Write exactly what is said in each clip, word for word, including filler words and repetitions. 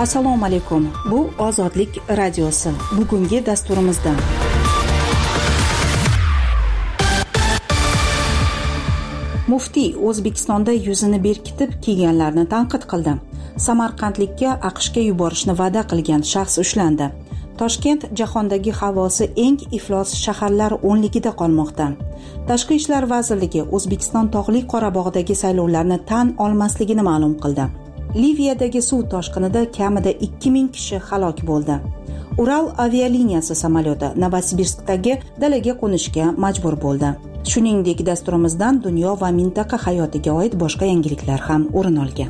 Assalomu alaykum. Bu Ozodlik radiosi. Bugungi dasturimizda Muftiy O'zbekistonda yuzini berkitib kiyganlarni tanqid qildi. Samarqandlikka AQShga yuborishni va'da qilgan shaxs ushlandi. Toshkent jahondagi havosi eng iflos shaharlar o'nligida qolmoqda. Tashqi ishlar vazirligi O'zbekiston tog'li Qorabog'dagi saylovlarni tan olmasligini ma'lum qildi. Liviyadagi suv toshqinida kamida ikki ming kishi halok bo'ldi. Ural avialiniyasi samolyoti Novosibirskdagi dalaga qo'nishga majbur bo'ldi. Shuningdek, dasturimizdan dunyo va mintaqa hayotiga oid boshqa yangiliklar ham o'rin olgan.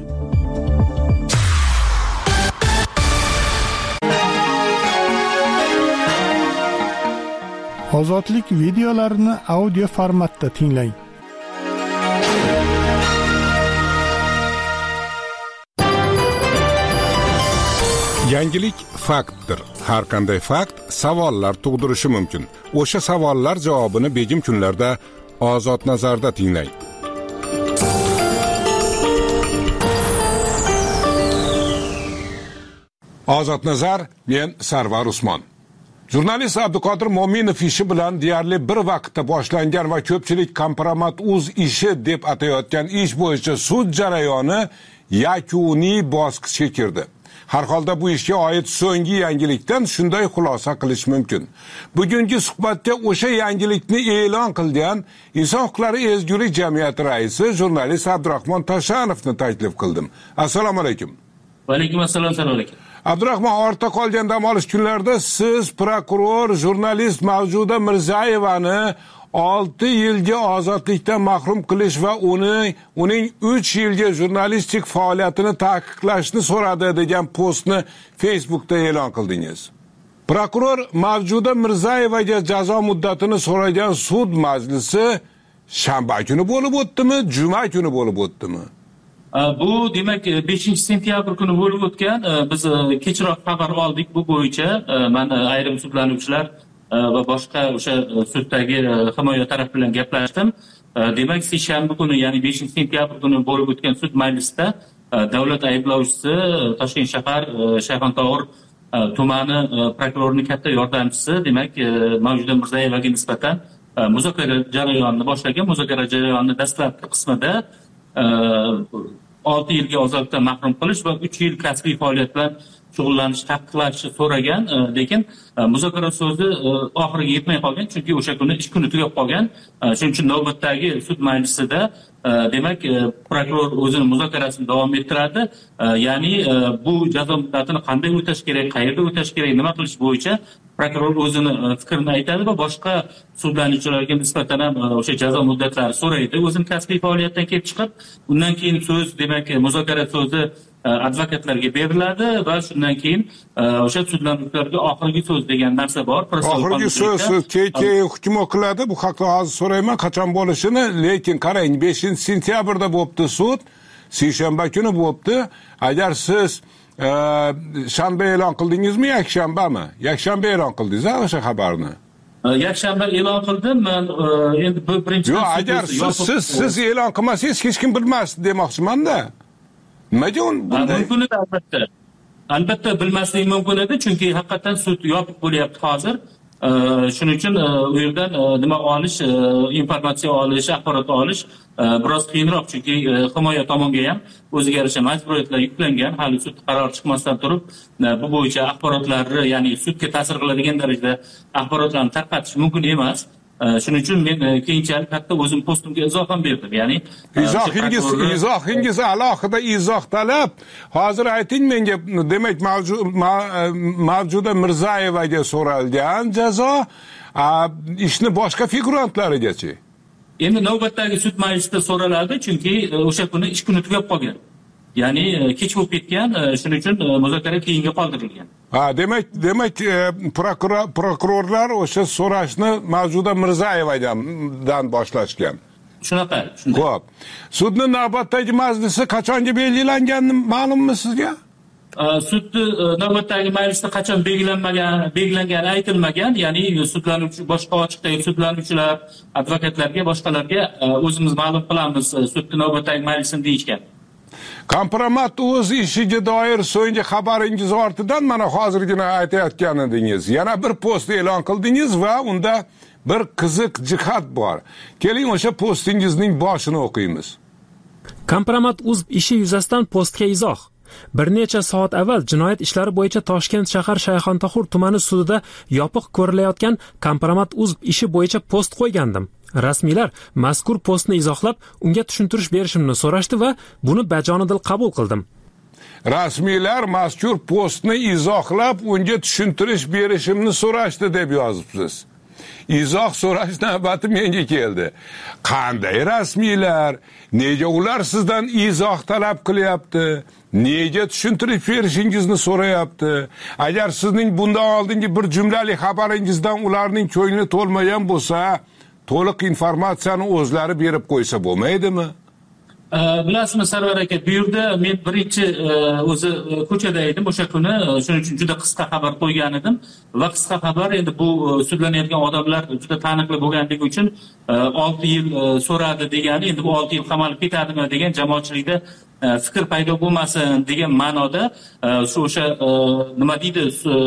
Ozodlik videolarini audio formatda tinglang. Yangilik faktdir. Har qanday fakt savollar tug'dirishi mumkin. O'sha savollar javobini begim kunlarda Ozod nazarda tinglang. Ozod nazar, men Sarvar Usmon. Jurnalist Abduqodir Mo'minov ishi bilan deyarli bir vaqtda boshlangan va ko'pchilik kompromat-uz ishi deb atayotgan ish bo'yicha sud jarayoni yakuniy bosqichga kirdi. Har holda bu ishga oid so'nggi yangilikdan shunday xulosa qilish mumkin. Bugungi suhbatda o'sha yangilikni e'lon qilgan Inson huquqlari ezgulik jamiyati raisi jurnalist Abdurahmon Tashanovni taklif qildim. Assalomu alaykum. Va alaykum assalom, assalomu alaykum. Abdurahmon, ortda qolgan dam olish kunlarida siz prokuror jurnalist Mavjuda Mirzayevani olti yilga ozodlikdan mahrum qilish va uni uning uch yilga jurnalistik faoliyatini taqiqlashni so'radi degan postni Facebookda e'lon qildingiz. Prokuror Mavjuda Mirzayevaga jazo muddatini so'ragan sud majlisi shanba kuni bo'lib o'tdimi, juma kuni bo'lib o'tdimi? Bu demak beshinchi sentyabr kuni bo'lib o'tgan. Biz kechroq xabar oldik bu bo'yicha. Mana ayrim sudlanuvchilar va boshqa o'sha suddagi himoya taraf bilan gaplashdim. Demak, seshanba kuni, ya'ni beshinchi sentyabr kuni bo'lib o'tgan sud majlisida davlat ayblovchisi Toshkent shahar Shayxontohur tumani prokurorining katta yordamchisi, demak, Mavjuda Mirzayevaga nisbatan muzokara jarayonini boshlagan. Muzokara jarayonining dastlabki qismida olti yilga ozodlikdan mahrum qilish va uch yil kasbiy faoliyat bilan shug'ullanish taqiqlashni so'ragan, lekin muzokara so'zi oxiriga yetmay qolgan, chunki o'sha kuni ish kuni tugab qolgan. Shuning uchun navbatdagi sud majlisida demak prokuror o'zini muzokarasini davom ettiradi. Ya'ni bu jazo muddatini qanday o'tash kerak, qayerda o'tash kerak, nima qilish bo'yicha prokuror o'zini fikrini aytadi va boshqa sudlanuvchilarga nisbatan ham o'sha jazo muddatlari so'raydi o'zini kasbiy faoliyatdan kelib chiqib. Undan keyin so'z, demak muzokara so'zi advokatlarga beriladi va shundan keyin o'sha sudlanuvchilarga oxirgi so'z degan narsa bor. Oxirgi so'z keyin hukm o'qiladi. Bu haqda hozir so'rayman qachon bo'lishini, lekin qarang, beshinchi sentyabrda bo'libdi sud, seshanba kuni bo'libdi. Agar siz shanba e'lon qildingizmi, yakshanbami? Yakshanba e'lon qildingiz o'sha xabarni. Yakshanba e'lon qildim. Men endi bu birinchi Yo'q, agar siz siz e'lon qilmasangiz hech kim bilmasdi demoqchiman-da. Nimaga bunday? Mumkin edi, albatta. Albatta bilmaslik mumkin edi, chunki haqiqatan sud yopiq bo'lyapti hozir. Shuning uchun u yerdan nima olish, informatsiya olish, axborot olish biroz qiyinroq, chunki himoya tomonga ham o'ziga yarasha majburiyatlar yuklangan. Hali sud qaror chiqmasdan turib bu bo'yicha axborotlarni, ya'ni sudga ta'sir qiladigan darajada axborotlarni tarqatish mumkin emas. Shuning uchun men keyinchalik hatto o'zim postimga izoh ham berdim. Ya'ni izohingiz izohingiz alohida izoh talab. Hozir ayting menga, demak Mavjuda Mirzayevaga so'ralgan jazo ishni boshqa figurantlarigachi? Endi navbatdagi sud majlisida so'raladi, chunki o'sha kuni ish kuni tugab qolgan. Ya'ni kech bo'lib ketgan, shuning uchun muzokara keyinga qoldirilgan. Ha, demak, demak prokurorlar o'sha so'rashni Mavjuda Mirzayevadan boshlashgan. Shunaqa. Xo'p. Sudning navbatdagi majlisi qachonga belgilangani ma'lummi sizga? Sudni navbatdagi majlisda qachon belgilanmagan, belgilangani aytilmagan. Ya'ni sudlanuvchi, boshqa ochiqdagi sudlanuvchilar, advokatlarga, boshqalarga o'zimiz ma'lum qilamiz sudning navbatdagi majlisini deyishgan. Kompromat o'z ishiga doir so'nggi xabaringiz ortidan mana hozirgina aytayotgan edingiz. Yana bir post e'lon qildingiz va unda bir qiziq jihat bor. Keling o'sha postingizning boshini o'qiymiz. Kompromat.uz ishi yuzasidan postga izoh. Bir necha soat avval jinoyat ishlari bo'yicha Toshkent shahar Shayxontohur tumani sudida yopiq ko'rilayotgan Kompromat.uz ishi bo'yicha post qo'ygandim. Rasmiylar mazkur postni izohlab, unga tushuntirish berishimni so'rashdi va buni bajonidil qabul qildim. Rasmiylar mazkur postni izohlab, unga tushuntirish berishimni so'rashdi deb yozibsiz. Izoh so'rash navbati menga keldi. Qanday rasmiylar? Nega ular sizdan izoh talab qilyapti? Nega tushuntirish berishingizni so'rayapti? Agar sizning bundan oldingi bir jumlali xabaringizdan ularning ko'ngli to'lmagan bo'lsa, to'liq informatsiyani o'zlari berib qo'ysa bo'lmaydimi? Bilasizmi Sarvar aka, bu yerda men birinchi o'zi ko'chada edim o'sha kuni, shuning uchun juda qisqa xabar qo'ygan edim va qisqa xabar endi bu sudlanayotgan odamlar juda taniqli bo'lganligi uchun olti yil so'radi degani, endi bu olti yil qamalib ketadimi degan jamoatchilikda fikr paydo bo'lmasin degan ma'noda shu o'sha nima deydi,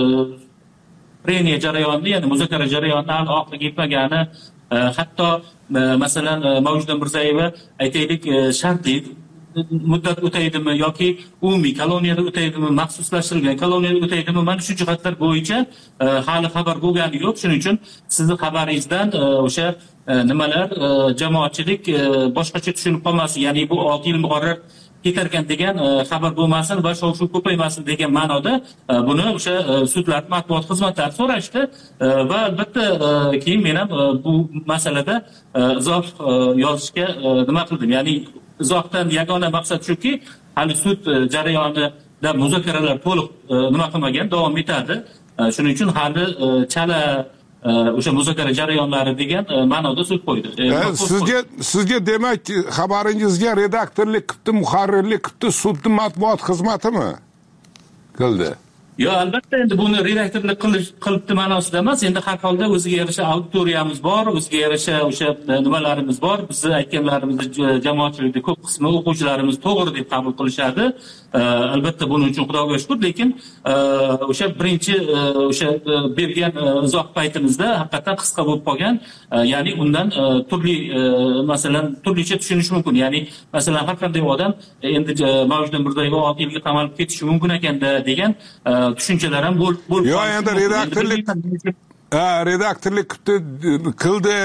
preniya jarayonida, ya'ni muzokara jarayonida hali oxiriga yetmagani, hatto masalan Mavjuda Mirzayeva aytaylik shartli muddat o'taydimi yoki umumiy koloniyada o'taydimi, maxsuslashtirilgan koloniyada o'taydimi, mana shu jihatlar bo'yicha hali xabar bo'lgani yo'q. Shuning uchun sizning xabaringizdan o'sha nimalar jamoatchilik boshqacha tushunib qolmasin, ya'ni bu olti yil muqarrar ketarkan degan xabar bo'lmasin va shov-shuv ko'paymasin degan ma'noda buni o'sha sudlar matbuot xizmatlari so'rashdi va albatta keyin men ham bu masalada izoh yozishga nima qildim. Ya'ni izohdan yagona maqsad shuki, hali sud jarayonida muzokaralar to'liq nima qilmagan, davom etadi. Shuning uchun hali chala o'sha muzokara jarayonlari degan ma'noda sud qo'ydi. Sizga sizga demak xabaringizga redaktorlik qilibdi, muharrirlik qilibdi, sudning matbuot xizmatimi qildi? Yo, albatta endi buni redaktorlik qilibdi ma'nosida emas. Endi har holda o'ziga yarasha auditoriyamiz bor, o'ziga yarasha o'sha nimalarimiz bor. Bizni aytganlarimizni jamoatchilikda ko'p qismi o'quvchilarimiz to'g'ri deb qabul qilishadi. Albatta buning uchun Xudoga shukr, lekin o'sha birinchi o'sha bergan izoh paytimizda haqiqatan qisqa bo'lib qolgan. Ya'ni undan turli masalan turlicha tushunish mumkin. Ya'ni masalan har qanday odam endi Mavjuda Mirzayeva olti yilga qamalib ketishi mumkin ekanda degan tushunchalar ham bo'lib bo'lib. Yo'q, endi redaktorlik redaktorlik qildi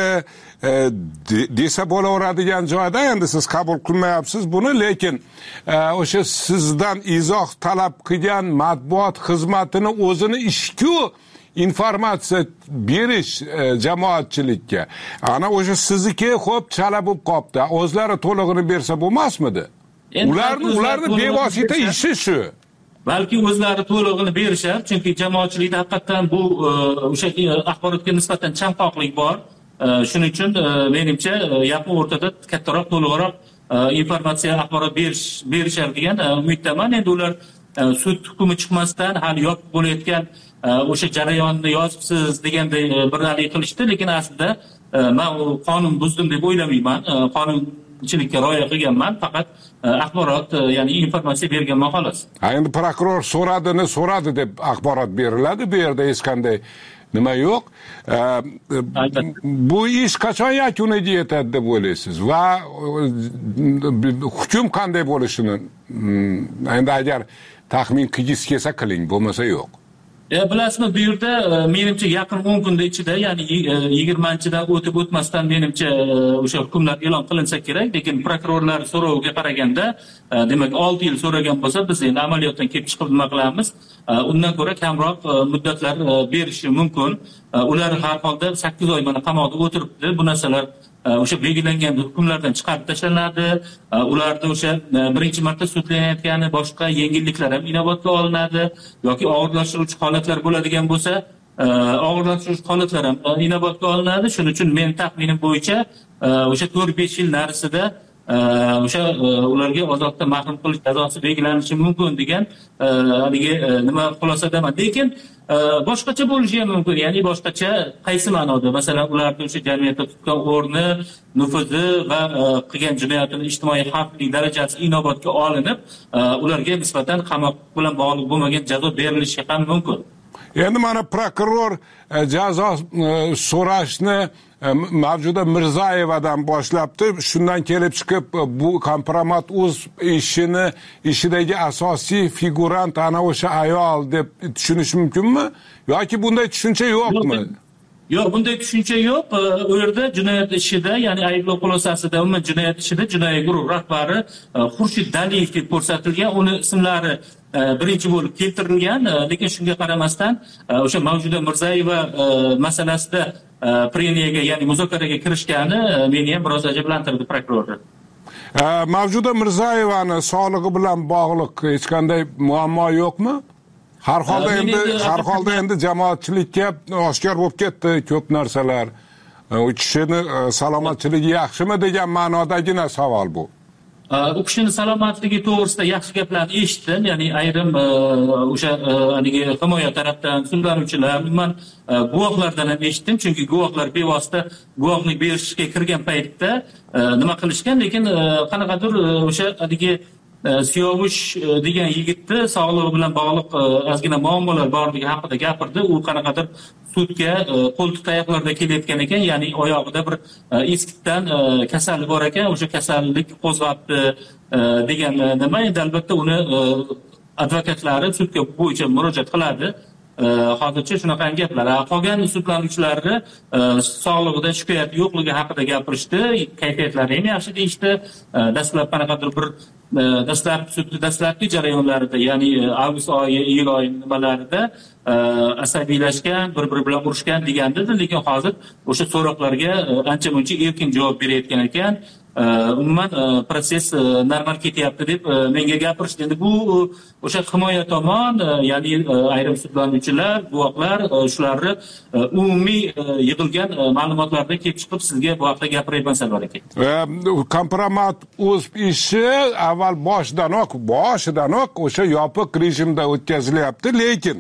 desa bo'laveradigan joyda endi siz qabul qilmayapsiz buni, lekin o'sha sizdan izoh talab qilgan matbuot xizmatini o'zini ish-ku informatsiya berish jamoatchilikka. Ana o'sha sizniki xo'p chala bo'lib qolibdi. O'zlari to'lig'ini bersa bo'lmasmidi? Ularni ularni bevosita ishi shu. Balki o'zlari to'lig'ini berishar, chunki jamoatchilikda haqiqatan bu o'sha axborotga nisbatan chanqoqlik bor. Shuning uchun menimcha yaqin o'rtada kattaroq, to'liqroq informatsiya, axborot berish berishar degan umiddaman. Endi ular sud hukmi chiqmasdan hali yopiq bo'layotgan o'sha jarayonni yozibsiz deganday bir hali qilishdi, lekin aslida men u qonun buzdim deb o'ylamayman. Qonunchilikka rioya qilganman, faqat axborot, ya'ni informatsiya berganman xolos. Ha, endi prokuror so'radini so'radi deb axborot beriladi, bu yerda hech qanday nima yo'q. Bu ish qachon yakuniga yetadi deb o'ylaysiz va hukm qanday bo'lishini endi agar taxmin qilgisi kelsa qiling, bo'lmasa yo'q. Ya bilasizmi, bu yerda menimcha yaqin o'n kunda ichida, ya'ni yigirmanchidan o'tib o'tmasdan menimcha o'sha hukmlar e'lon qilinsa kerak, lekin prokurorlar so'roviga qaraganda, demak olti yil so'ragan bo'lsa, biz endi amaliyotdan kelib chiqib nima qilamiz? Undan ko'ra kamroq muddatlar berishi mumkin. Ular har holda sakkiz oy mana qamoqda o'tiribdi. Bu narsalar o'sha belgilangan hukmlardan chiqarib tashlanadi. Ularda o'sha birinchi marta sudlanayotgani boshqa yengilliklar ham inobatga olinadi yoki og'irlashtiruvchi holatlar bo'ladigan bo'lsa, og'irlashtiruvchi holatlar ham inobatga olinadi. Shuning uchun men taxminim bo'yicha o'sha to'rt besh yil narisida o'sha ularga ozodlikdan mahrum qilish jazosi belgilanishi mumkin degan haligi nima xulosadaman. Lekin boshqacha bo'lishi ham mumkin. Ya'ni boshqacha qaysi ma'noda? Masalan, ularning o'sha jamiyatda tutgan o'rni, nufuzi va qilgan jinoyatining ijtimoiy xavfli darajasi inobatga olinib, ularga nisbatan qamoq bilan bog'liq bo'lmagan jazo berilishi ham mumkin. Endi mana prokuror jazo so'rashni mavjuda Mirzayevadan boshlabdi. Shundan kelib chiqib bu kompromat.uz ishini ishidagi asosiy figurant ana o'sha ayol deb tushunish mumkinmi? Yoki bunday tushuncha yo'qmi? Yo'q, bunday tushuncha yo'q. U yerda jinoyat ishida, ya'ni ayblov xulosasida, umuman jinoyat ishida jinoiy guruh rahbari Xurshid Daliyev deb ko'rsatilgan. Uni ismlari birinchi bo'lib keltirilgan, lekin shunga qaramasdan o'sha mavjuda Mirzayeva masalasida preniyaga, ya'ni muzokaraga kirishgani meni ham biroz ajablantirdi prokurorni. Mavjuda Mirzayevani sog'lig'i bilan bog'liq hech qanday muammo yo'qmi? Har holda endi har holda endi jamoatchilikka oshkor bo'lib ketdi ko'p narsalar. U kishini salomatligi yaxshimi degan ma'nodagina savol bu. U kishini salomatligi to'g'risida yaxshi gaplarni eshitdim, ya'ni ayrim o'sha haligi himoya tarafdan sudlanuvchilar, umuman guvohlardan ham eshitdim, chunki guvohlar bevosita guvohlik berishga kirgan paytda nima qilishgan, lekin qanaqadir o'sha haligi Siyovush degan yigitni sog'lig'i bilan bog'liq ozgina muammolar borligi haqida gapirdi. U qanaqadir sudga qo'ltiq tayoqlarda kelayotgan ekan, ya'ni oyog'ida bir eskitdan kasallik bor ekan, o'sha kasallik qo'zg'abdi degan nima. Endi albatta uni advokatlari sudga bo'yicha murojaat qiladi. Hozircha shunaqa gaplar. Qolgan sudlanuvchilarni sog'lig'ida shikoyat yo'qligi haqida gapirishdi, kayfiyatlari ham yaxshi deyishdi. Dastlab qanaqadir bir dastlab sudni dastlabki jarayonlarida, ya'ni avgust oyi, iyul oyi nimalarida asabiylashgan, bir-biri bilan urushgan degandilar, lekin hozir o'sha so'roqlarga ancha-muncha erkin javob berayotgan ekan. Umuman proses normal ketyapti deb menga gapirishdi. Endi bu o'sha himoya tomon, ya'ni ayrim sudlanuvchilar, guvohlar shularni umumiy yig'ilgan ma'lumotlardan kelib chiqib sizga bu haqda gapirayman salvar aka. Kompromat.uz ishi avval boshdanoq, boshidanoq o'sha yopiq rejimda o'tkazilyapti, lekin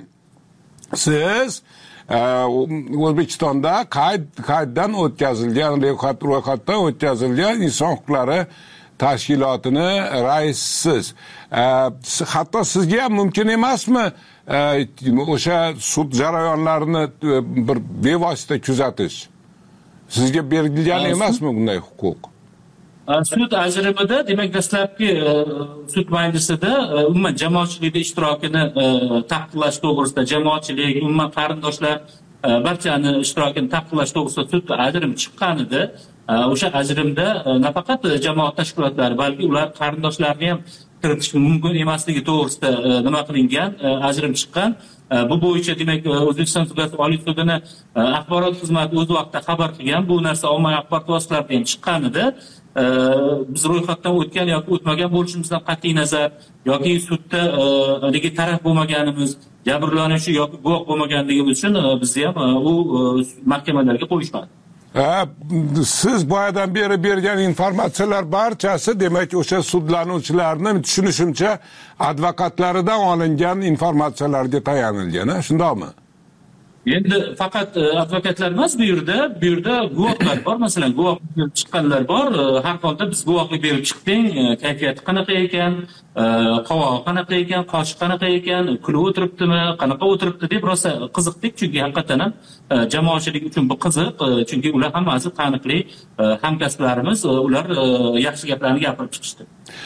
siz O'zbekistonda qayd qayddan o'tkazilgan, ro'yxatdan o'tkazilgan inson huquqlari tashkilotini raisisiz. Hatto sizga ham mumkin emasmi o'sha sud jarayonlarini bir bevosita kuzatish? Sizga berilgan emasmi bunday huquq? Sud ajrimida, demak, dastlabki sud majlisida umuman jamoatchilikda ishtirokini taqiqlash to'g'risida, jamoatchilik, umuman qarindoshlar barchani ishtirokini taqiqlash to'g'risida sud ajrim chiqqan edi. O'sha ajrimda nafaqat jamoat tashkilotlari, balki ular qarindoshlarini ham kiritish mumkin emasligi to'g'risida nima qilingan, ajrim chiqqan. Bu bo'yicha demak O'zbekiston Sudlari Oliy sudini axborot xizmati o'z vaqtida xabar qilgan. Bu narsa ommaviy axborot vositalarida ham chiqqan edi. Biz ro'yxatdan o'tgan yoki o'tmagan bo'lishimizdan qat'iy nazar, yoki sudda haligi taraf bo'lmaganimiz, jabrlanuvchi yoki guvoh bo'lmaganligimiz uchun bizni ham u mahkamalarga qo'yishmadi. Siz boyadan beri bergan informatsiyalar barchasi demak o'sha sudlanuvchilarning tushunishimcha advokatlaridan olingan informatsiyalarga tayanilgan, shundaymi? Endi faqat advokatlar emas, bu yerda, bu yerda guvohlar bor, masalan, guvoh berib chiqqanlar bor. Har holda biz guvohlik berib chiqding, kayfiyati qanaqa ekan, qovog'i qanaqa ekan, qoshi qanaqa ekan, kulib o'tiribdimi, qanaqa o'tiribdi deb rosa qiziqdik, chunki haqiqatan ham jamoatchilik uchun bu qiziq, chunki ular hammasi taniqli hamkasblarimiz, ular yaxshi gaplarni gapirib chiqishdi.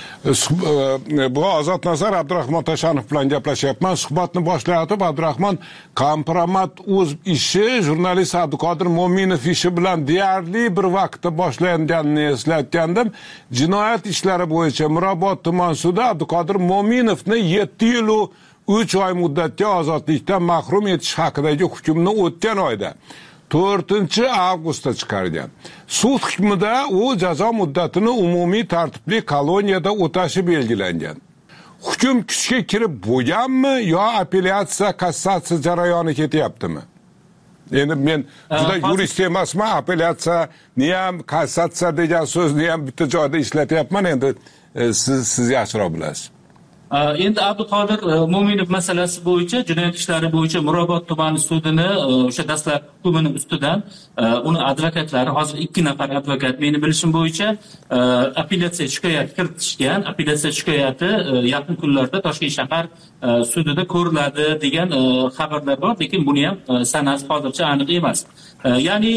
Bu Ozodnazar Abdurahmon Tashanov bilan gaplashyapman. Suhbatni boshlayotib Abdurahmon, kompromat.uz ishi jurnalist Abduqodir Mo'minov ishi bilan deyarli bir vaqtda boshlanganini eslatgandim. Jinoyat ishlari bo'yicha Mirobod tuman sudi Abduqodir Mo'minovni yetti yil u uch oy muddatga ozodlikdan mahrum etish haqidagi hukmni o'tgan oyda to'rtinchi avgustda chiqargan. Sud hukmida u jazo muddatini umumiy tartibli koloniyada o'tashi belgilangan. Hukm kuchga kirib bo'lganmi yo apellyatsiya, kassatsiya jarayoni ketyaptimi? Endi men juda yurist emasman, apellyatsiya niyam, kassatsiya degan so'zni ham bitta joyda ishlatyapman, endi siz siz yaxshiroq bilasiz. Endi Abduqodir Mo'minov masalasi bo'yicha jinoyat ishlari bo'yicha Mirobod tumani sudini o'sha dastlabki hukmini ustidan uni advokatlari, hozir ikki nafar advokat meni bilishim bo'yicha apellyatsiya shikoyat kiritishgan. Apellyatsiya shikoyati yaqin kunlarda Toshkent shahar sudida ko'riladi degan xabarlar bor, lekin buni ham sanasi hozircha aniq emas. Ya'ni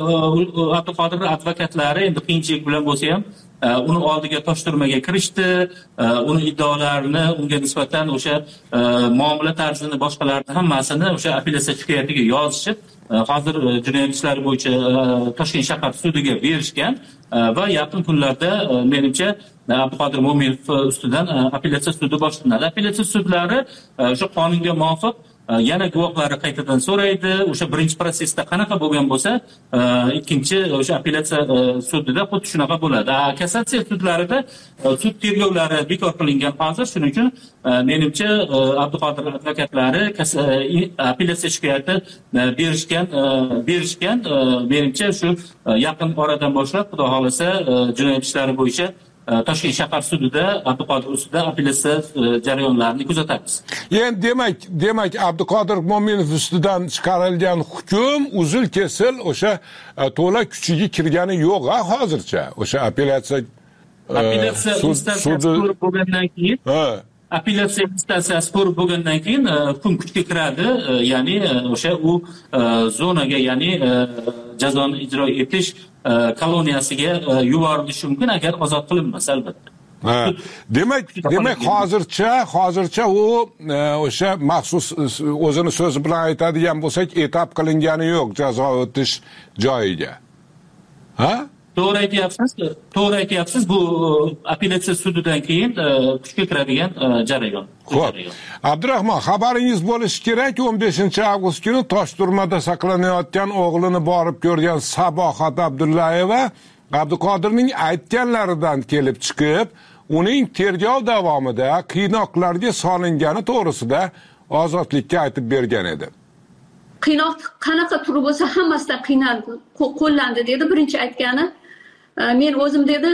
Abduqodir advokatlari endi qiyinchilik bilan bo'lsa ham uni oldiga toshtirmaga kirishdi, uni iddaolarini unga nisbatan o'sha muomala tarzini boshqalarni hammasini o'sha apellyatsiya shikoyatiga yozishib, hozir jinoyat ishlari bo'yicha Toshkent shahar sudiga berishgan va yaqin kunlarda menimcha Abduqodir Mo'minov ustidan apellyatsiya sudi boshlanadi. Apellyatsiya sudlari o'sha qonunga muvofiq yana guvohlarni qaytadan so'raydi. O'sha birinchi prosesda qanaqa bo'lgan bo'lsa, ikkinchi o'sha apellyatsiya sudida xuddi shunaqa bo'ladi. Kassatsiya sudlarida sud tergovlari bekor qilingan hozir, shuning uchun menimcha Abduqodir advokatlari apellyatsiya shikoyati berishgan, berishgan menimcha shu yaqin oradan boshlab, xudo xolasa, jinoyat ishlari bo'yicha Toshkent shahar sudida Abduqodir ustidan apellyatsiya jarayonlarini kuzatamiz. Endi demak, demak Abduqodir Mo'minov ustidan chiqarilgan hukm uzil kesil o'sha to'la kuchiga kirgani yo'q ha hozircha. O'sha apellyatsiya apellyatsiya instansiyasi ko'rib bo'lgandan keyin apellyatsiya instansiyasi ko'rib bo'lgandan keyin hukm kuchga kiradi, ya'ni o'sha u zonaga, ya'ni jazoni ijro etish koloniyasiga yuborilishi mumkin agar ozod qilinmasa, albatta. Demak, demak hozircha, hozircha u o'sha maxsus o'zini so'zi bilan aytadigan bo'lsak, etap qilingani yo'q jazo o'tish joyiga. Ha? To'g'ri aytyapsiz, to'g'ri aytyapsiz. Bu apellyatsiya sudidan keyin kuchga kiradigan jarayon. Xo'p. Abdurahmon, xabaringiz bo'lishi kerak, o'n beshinchi avgust kuni Toshturmada saqlanayotgan o'g'lini borib ko'rgan Sabohat Abdullayeva Abduqodirning aytganlaridan kelib chiqib, uning tergov davomida qiynoqlarga solingani to'g'risida ozodlikka aytib bergan edi. Qiynoq qanaqa turi bo'lsa hammasida qiynaldi, qo'llandi dedi birinchi aytgani. Men o'zim dedi,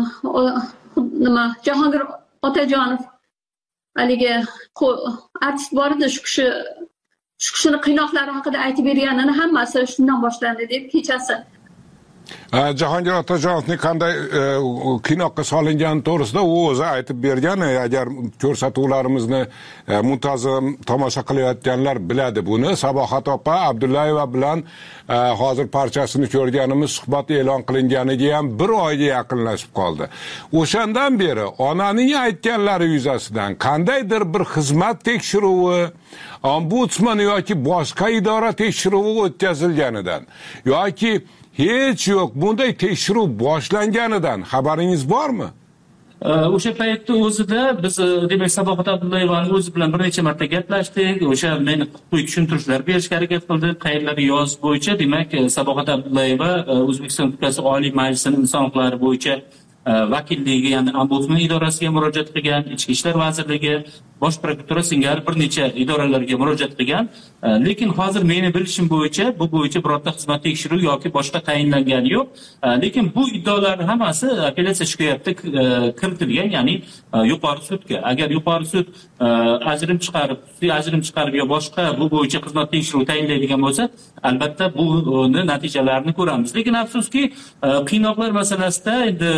nima, Jahongir Otajonov haligi artist bor edi, shu kishi shu kishini qiynoqlari haqida aytib berganini hammasi shundan boshlandi deb kechasi. Jahongir Otajonovning qanday qiynoqqa solingani to'g'risida u o'zi aytib bergan. Agar ko'rsatuvlarimizni muntazam tomosha qilayotganlar biladi buni. Sabohat opa Abdullayeva bilan hozir parchasini ko'rganimiz suhbat e'lon qilinganiga ham bir oyga yaqinlashib qoldi. O'shandan beri onaning aytganlari yuzasidan qandaydir bir xizmat tekshiruvi, ombudsman yoki boshqa idora tekshiruvi o'tkazilganidan yoki hech yo'q bunday tekshiruv boshlanganidan xabaringiz bormi? O'sha paytda o'zida biz demak Sabohat Abdullayevani o'zi bilan bir necha marta gaplashdik. O'sha meni huquqiy tushuntirishlar berishga harakat qildi. Qayerlari yozish bo'yicha, demak Sabohat Abdullayeva O'zbekiston Respublikasi Oliy Majlisining inson huquqlari bo'yicha vakilligi, ya'ni ombudsman idorasiga murojaat qilgan, Ichki ishlar vazirligi, Bosh prokuratura singari bir necha idoralarga murojaat qilgan. Lekin hozir meni bilishim bo'yicha bu bo'yicha birorta xizmat tekshiruv yoki boshqa tayinlangani yo'q. Lekin bu iddaolarning hammasi apellyatsiya shikoyatida kiritilgan, ya'ni yuqori sudga. Agar yuqori sud ajrim chiqarib, ajrim chiqarib yo boshqa bu bo'yicha xizmat tekshiruv tayinlaydigan bo'lsa, albatta buni natijalarini ko'ramiz. Lekin afsuski, qiynoqlar masalasida endi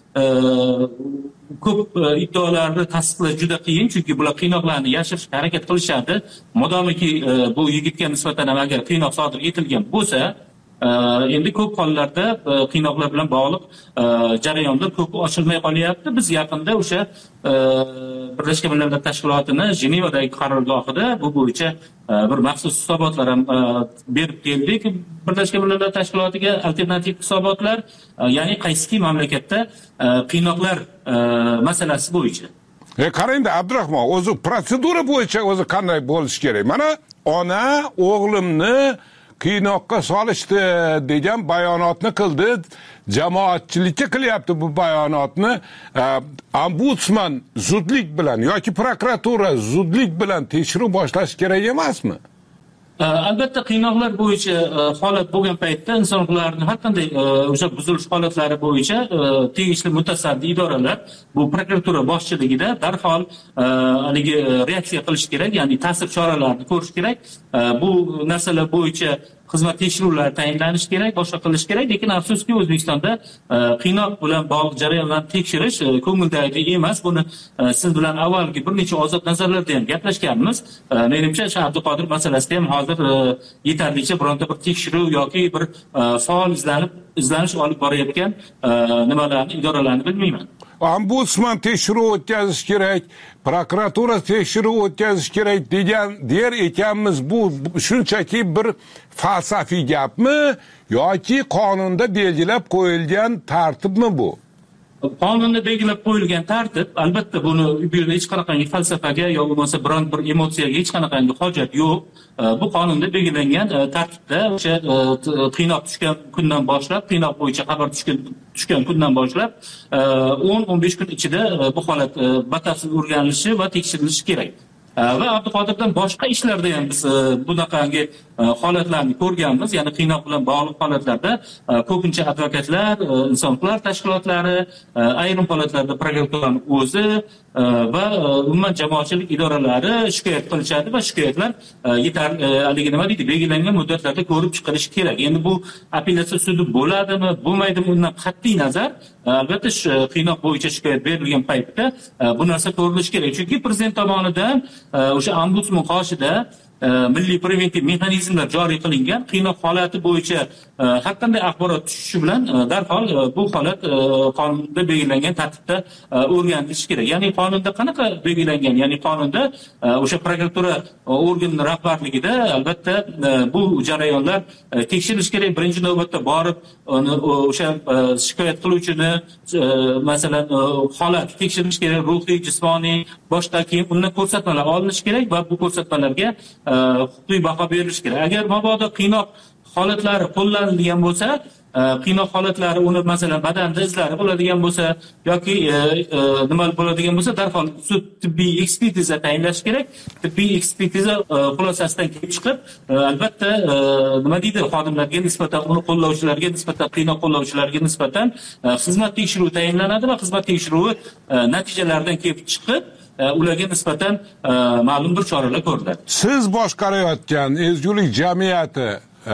ko'p iddaolarni tasdiqlash juda qiyin, chunki bular qiynoqlarni yashirishga harakat qilishadi. Modomiki bu yigitga nisbatan ham agar qiynoq sodir etilgan bo'lsa, endi ko'p hollarda qiynoqlar bilan bog'liq jarayonlar ko'p ochilmay qolyapti. Biz yaqinda o'sha Birlashgan Millatlar Tashkilotini Jenevadagi qarorgohida bu bo'yicha bir maxsus hisobotlar ham berib keldik. Birlashgan Millatlar Tashkilotiga alternativ hisobotlar, ya'ni qaysiki mamlakatda qiynoqlar masalasi bo'yicha. E qarangda Abdurahmon, o'zi protsedura bo'yicha o'zi qanday bo'lishi kerak? Mana ona o'g'limni qiynoqqa solishdi degan bayonotni qildi. Jamoatchilikka qilyapti bu bayonotni. Ombudsman zudlik bilan yoki prokuratura zudlik bilan tekshiruv boshlash kerak emasmi? albatta qiynoqlar bo'yicha holat bo'lgan paytda inson huquqlarini har qanday o'sha buzilish holatlari bo'yicha tegishli mutasaddi idoralar bu prokuratura boshchiligida darhol haligi reaksiya qilish kerak, ya'ni ta'sir choralarini ko'rish kerak. Bu narsalar bo'yicha xizmat tekshiruvlari tayinlanishi kerak, boshqa qilish kerak. Lekin afsuski O'zbekistonda qiynoq bilan bog'liq jarayonlarni tekshirish ko'ngildagi emas. Buni siz bilan avvalgi bir necha ozod nazarlarda ham gaplashganmiz. Menimcha o'sha Abduqodir masalasida ham hozir yetarlicha bironta bir tekshiruv yoki bir faol izlanib izlanish olib borayotgan nimalarni, idoralarni bilmayman. Ombudsman tekshiruv o'tkazish kerak, prokuratura tekshiruv o'tkazish kerak degan der ekanmiz. Bu shunchaki bir falsafiy gapmi yoki qonunda belgilab qo'yilgan tartibmi bu? Qonunda belgilab qo'yilgan tartib, albatta buni bu yerda hech qanaqangi falsafaga yoki bo'lmasa biron bir emotsiyaga hech qanaqangi hojat yo'q. Bu qonunda belgilangan tartibda o'sha qiynoq tushgan kundan boshlab, qiynoq bo'yicha xabar tushgan tushgan kundan boshlab o'n o'n besh kun ichida bu holat batafsil o'rganilishi va tekshirilishi kerak. Va Abduqodirdan boshqa ishlarda ham biz bunaqangi holatlarni ko'rganmiz. Ya'ni qiynoq bilan bog'liq holatlarda ko'pincha advokatlar, inson huquqlari tashkilotlari, ayrim holatlarda prokuraturaning o'zi va umuman jamoatchilik idoralari shikoyat qilishadi va shikoyatlar yetarli haligi nima deydi, belgilangan muddatlarda ko'rib chiqilishi kerak. Endi bu apellyatsiya sudi bo'ladimi, bo'lmaydimi, undan qat'iy nazar albatta qiynoq bo'yicha shikoyat berilgan paytda bu narsa ko'rilishi kerak. Chunki prezident tomonidan o'sha ombudsman qoshida milliy preventiv mexanizmlar joriy qilingan. Qiynoq holati bo'yicha har qanday axborot tushishi bilan darhol bu holat qonunda belgilangan tartibda o'rganilishi kerak. Ya'ni qonunda qanaqa belgilangan? Ya'ni qonunda o'sha prokuratura organi rahbarligida albatta bu jarayonlar tekshirilishi kerak. Birinchi navbatda borib o'sha shikoyat qiluvchini masalan holat tekshirilishi kerak, ruhiy, jismoniy, boshqa keyin undan ko'rsatmalar olinishi kerak va bu ko'rsatmalarga huquqiy baho berilishi kerak. Agar mabodo qiynoq holatlari qo'llanilgan bo'lsa, qiynoq holatlari uni masalan badanda izlari bo'ladigan bo'lsa yoki nima bo'ladigan bo'lsa, darhol sud tibbiy ekspertiza tayinlash kerak. Tibbiy ekspertiza xulosasidan kelib chiqib, albatta nima deydi, xodimlarga nisbatan, uni qo'llovchilarga nisbatan, qiynoq qo'llovchilarga nisbatan xizmat tekshiruvi tayinlanadi va xizmat tekshiruvi natijalaridan kelib chiqib ularga nisbatan ma'lum bir choralar ko'riladi. Siz boshqarayotgan ezgulik jamiyati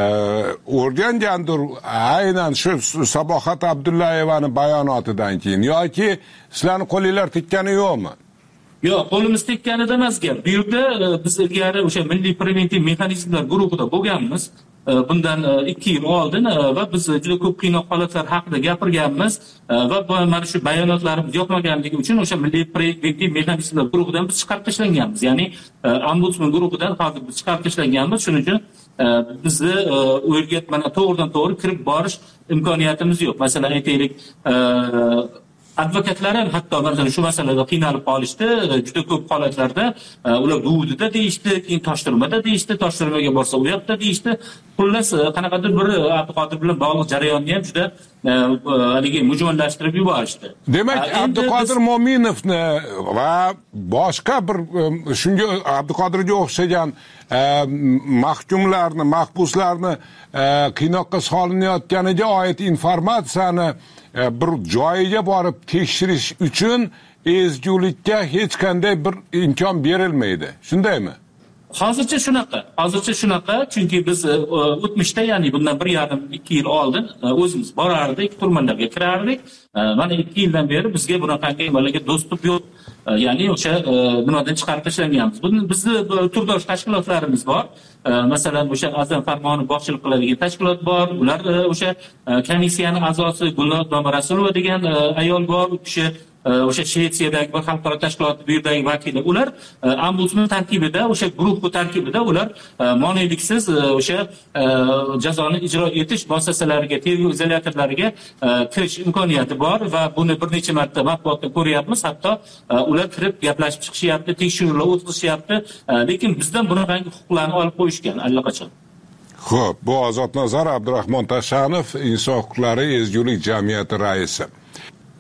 o'rgangandir aynan shu Sabohat Abdullayevani bayonotidan keyin yoki sizlarning qo'linglar tekkani yo'qmi? Yo'q, qo'limiz tekkanida emas gap. Bu yerda biz ilgari o'sha milliy preventiv mexanizmlar guruhida bo'lganmiz. Bundan ikki yil oldin va biz juda ko'p qiynoq holatlar haqida gapirganmiz va mana shu bayonotlarimiz yoqmaganligi uchun o'sha milliy preventiv mexanizmlar guruhidan biz chiqarib tashlanganmiz. Ya'ni ombudsman guruhidan hozir biz chiqarib tashlanganmiz. Shuning uchun bizni o'rgat mana to'g'ridan to'g'ri kirib borish imkoniyatimiz yo'q. Masalan, aytaylik, advokatlar ham hatto masalan shu masalada qiynalib qolishdi. Juda ko'p holatlarda ular Guvdida deyishdi, keyin Toshtirmada deyishdi, Toshtirmaga borsa u yoqda deyishdi. Xullas, qanaqadir bir Abduqodir bilan bog'liq jarayonni ham juda haligi mujmallashtirib yuborishdi. Demak, Abduqodir Mo'minovni va boshqa bir shunga Abduqodirga o'xshagan mahkumlarni, mahbuslarni qiynoqqa solinayotganiga oid informatsiyani bir joyiga borib tekshirish uchun ezgulikka hech qanday bir imkon berilmaydi. Shundaymi? Hozircha shunaqa. Hozircha shunaqa, chunki biz o'tmishda, ya'ni bundan bir yarim ikki yil oldin o'zimiz borardik, turmalarga kirardik. Mana ikki yildan beri bizga bunaqangi nimalarga dostуп yo'q. Ya'ni o'sha nimadan chiqarib tashlanganmiz. Buni bizni turdosh tashkilotlarimiz bor. Masalan, o'sha Azam Farmonov boshchilik qiladigan tashkilot bor. Ular o'sha komissiyaning a'zosi Gulnor Rasulova degan ayol bor. U kishi o'sha Shvetsiyadagi bir xalqaro tashkilot yerdagi vakili. Ular ombudsman tarkibida, o'sha guruh tarkibida ular moneliksiz o'sha jazoni ijro etish muassasalariga, tergov izolyatorlariga kirish imkoniyati bor va buni bir necha marta matbuotda ko'ryapmiz. Hatto ular kirib gaplashib chiqishyapti, tekshiruvlar o'tkazishyapti. Lekin bizdan bunaqangi huquqlarni olib qo'yishgan allaqachon. Xo'p, bu Ozodnazar Abdurahmon Tashanov, Inson huquqlari ezgulik jamiyati raisi.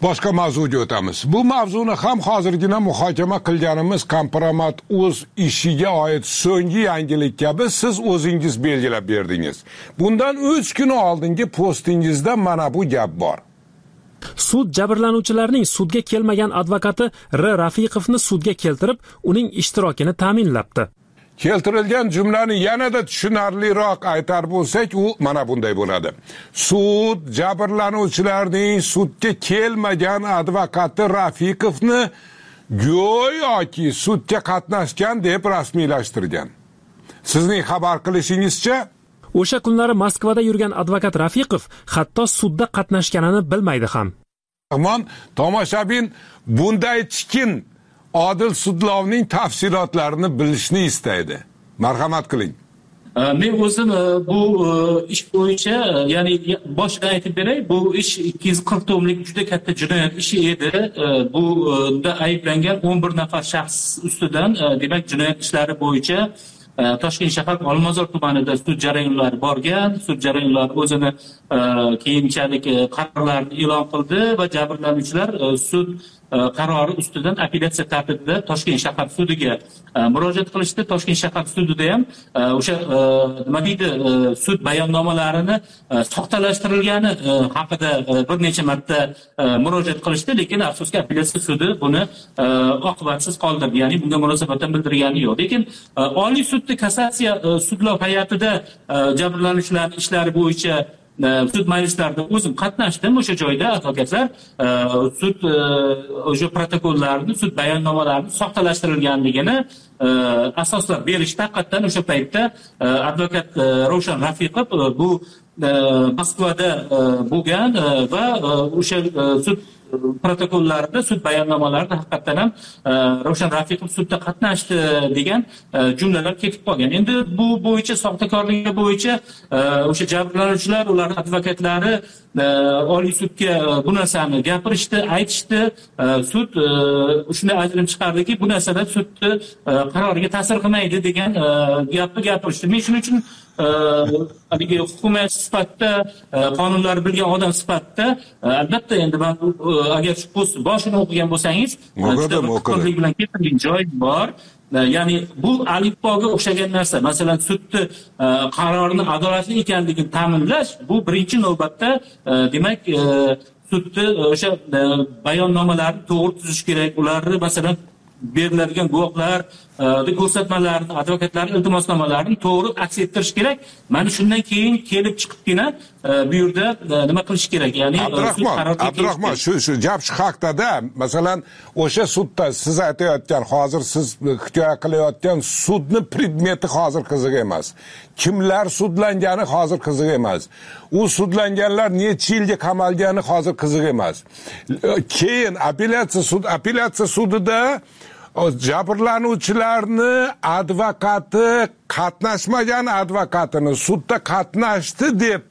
boshqa mavzuga o'tamiz. Bu mavzuni ham hozirgina muhokama qilganimiz Kompromat o'z ishiga oid so'nggi yangilik kabi siz o'zingiz belgilab berdingiz. Bundan uch kun oldingi postingizda mana bu gap bor. Sud jabrlanuvchilarning sudga kelmagan advokati R. Rafiqovni sudga keltirib, uning ishtirokini ta'minlabdi. Keltirilgan jumlani yanada tushunarliroq aytar bo'lsak, u mana bunday bo'ladi. Sud jabrlanuvchilarning sudga kelmagan advokati Rafiqovni go'yoki sudga qatnashgan deb rasmiylashtirgan. Sizning xabar qilishingizcha, o'sha kunlari Moskvada yurgan advokat Rafiqov hatto sudda qatnashganini bilmaydi ham. Ammo tomoshabin bunday chikin odil sudlovning tafsilotlarini bilishni istaydi. Marhamat qiling. Men o'zim bu ish bo'yicha, ya'ni boshdan aytib beray, bu ish ikki yuz qirq tomlik juda katta jinoyat ishi edi. Bu da ayblangan o'n bir nafar shaxs ustidan, demak, jinoyat ishlari bo'yicha Toshkent shahar Olmazor tumanida sud jarayonlari borgan. Sud jarayonlari o'zini keyinchalik qarorlarini e'lon qildi va jabrlanuvchilar sud qarori ustidan apellyatsiya tartibida Toshkent shahar sudiga murojaat qilishdi. Toshkent shahar sudida ham o'sha nima deydi, sud bayonnomalarini soxtalashtirilgani haqida bir necha marta murojaat qilishdi, lekin afsuski apellyatsiya sudi buni oqibatsiz qoldirdi. Ya'ni bunga munosabat bildirgani yo'q. Lekin Oliy sudda kassatsiya sudlov hay'atida jabrlanuvchilarning ishlari bo'yicha sud majlislarida o'zim qatnashdim. O'sha joyda advokatlar sud o'sha protokollarni, sud bayonnomalarini soxtalashtirilganligini asoslab berishdi. Haqiqatan o'sha paytda advokat Ravshan Rafiqov bu Moskvada bo'lgan va o'sha sud protokollarida, sud bayonnomalarida haqiqatan ham Ravshan Rafiqov sudda qatnashdi degan jumlalar ketib qolgan. Endi bu bo'yicha soxtakorligi bo'yicha o'sha jabrlanuvchilar, ular advokatlari Oliy sudga bu narsani gapirishdi, aytishdi. Sud shunday ajrim chiqardiki, bu narsalar sudni qaroriga ta'sir qilmaydi degan gapni gapirishdi. Men shuning uchun haligi hukumat sifatida, qonunlar bilgan odam sifatida, albatta endi men agar shu post boshini o'qigan bo'lsangiz, o'qidim bilan keltirgan joy bor. Ya'ni bu alifboga o'xshagan narsa. Masalan, sudni qarorini adolatli ekanligini ta'minlash, bu birinchi navbatda demak sudni o'sha bayonnomalarni to'g'ri tuzish kerak. Ularni masalan beriladigan guvohlar, ko'rsatmalarni, advokatlarning iltimosnomalarini to'g'ri aks ettirish kerak. Mana shundan keyin kelib chiqibgina bu yerda nima qilish kerak? Ya'ni Abdurahmon, Abdurahmon shu shu gap shu haqda-da, masalan, o'sha sudda siz aytayotgan, hozir siz hikoya qilayotgan sudni predmeti hozir qiziq emas. Kimlar sudlangani hozir qiziq emas. U sudlanganlar necha yilga qamalgani hozir qiziq emas. Keyin apellyatsiya sud, apellyatsiya sudida jabrlanuvchilarni advokati qatnashmagan advokatini sudda qatnashdi deb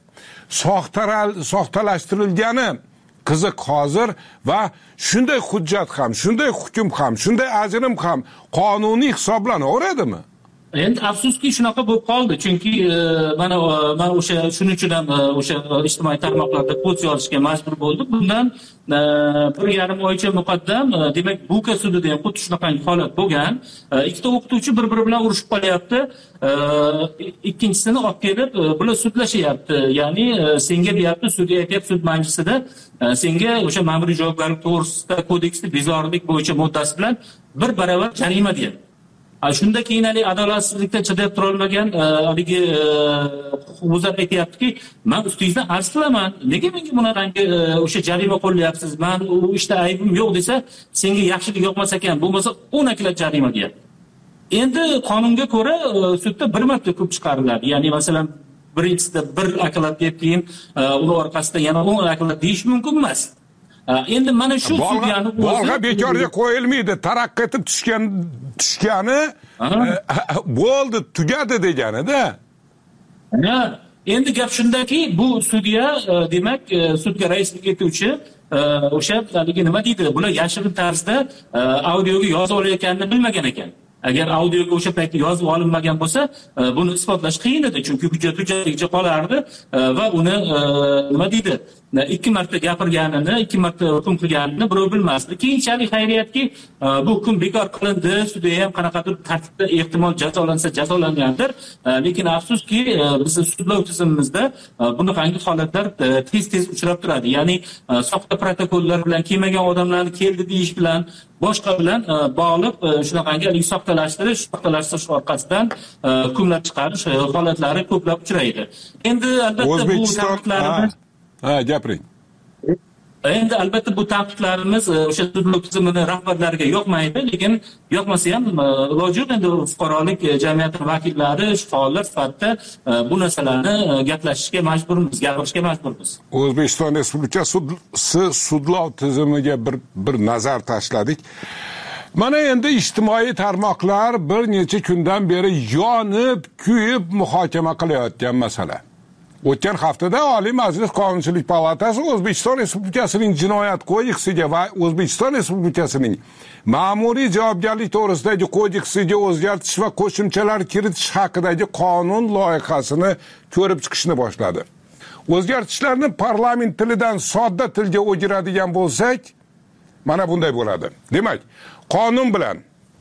soxtalashtirilgani qiziq hozir va shunday hujjat ham, shunday hukm ham, shunday ajrim ham qonuniy hisoblanaveradimi? Endi afsuski shunaqa bo'lib qoldi, chunki mana men o'sha shuning uchun ham o'sha ijtimoiy tarmoqlarda post yozishga majbur bo'ldim. Bundan bir yarim oycha muqaddam, demak, Buka sudida ham xuddi shunaqa holat bo'lgan. Ikkita o'qituvchi bir-biri bilan urushib qolyapti. Ikkinchisini olib kelib bular sudlashyapti. Ya'ni senga deyapti, sudga aytyapti, sud majlisida senga o'sha ma'muriy javobgarlik to'g'risida kodeksda bezorilik bo'yicha moddasi bilan bir baravar jarima deyapti. Shunda keyin hali adolatsizlikda chidab tura olmagan haligi huquqbuzar aytayaptiki, men ustingizdan arz qilaman, nega menga bunaqangi o'sha jarima qo'llayapsiz? Men u ishda aybim yo'q desa, senga yaxshilik yoqmas ekan, bo'lmasa o'n aklab jarima deyapti. Endi qonunga ko'ra sudda bir marta ko'p chiqariladi. Ya'ni masalan, birinchisida bir aklab deb keyin uni orqasida yana o'n aklab deyish mumkin emas. Endi mana shu sudyani bolg'a bekorga qo'yilmaydi, taraqqiy etib tushgan tushgani bo'ldi, tugadi deganida. Ha, endi gap shundaki, bu sudya demak sudga raislik etuvchi o'sha haligi nima deydi, bular yashirin tarzda audioga yozib olayotganini bilmagan ekan. Agar audioga o'sha paytda yozib olinmagan bo'lsa, buni isbotlash qiyin edi, chunki hujjat hujjatligicha qolardi va uni nima deydi, ikki marta gapirganini, ikki marta hukm qilganini birov bilmasdi. Keyinchalik xayriyatki, bu hukm bekor qilindi, sudda ham qanaqadir tartibda ehtimol jazolansa jazolangandir. Lekin afsuski, bizning sudlov tizimimizda bunaqangi holatlar tez-tez uchrab turadi. Ya'ni soxta protokollar bilan kelmagan odamlarni keldi deyish bilan boshqa bilan bog'liq shunaqangi soxtalashtirish, soxtalashtirish orqasidan hukmlar chiqarish holatlari ko'plab uchraydi. Endi albatta bu tanqidlarimiz ha, gapiring. Endi albatta bu tanqidlarimiz o'sha sudlov tizimini rahbarlariga yoqmaydi, lekin yoqmasa ham iloji yo'q, endi fuqarolik jamiyati vakillari, faollar sifatida bu narsalarni gaplashishga majburmiz, gapirishga majburmiz. O'zbekiston Respublikasi sudlov tizimiga bir bir nazar tashladik. Mana endi ijtimoiy tarmoqlar bir necha kundan beri yonib, kuyib muhokama qilayotgan masala. O'tgan haftada Oliy Majlis Qonunchilik palatasi O'zbekiston Respublikasining Jinoyat kodeksiga va O'zbekiston Respublikasining Ma'muriy javobgarlik to'g'risidagi kodeksiga o'zgartish va qo'shimchalar kiritish haqidagi qonun loyihasini ko'rib chiqishni boshladi. O'zgartishlarni parlament tilidan sodda tilga o'giradigan bo'lsak, mana bunday bo'ladi. Demak, qonun bilan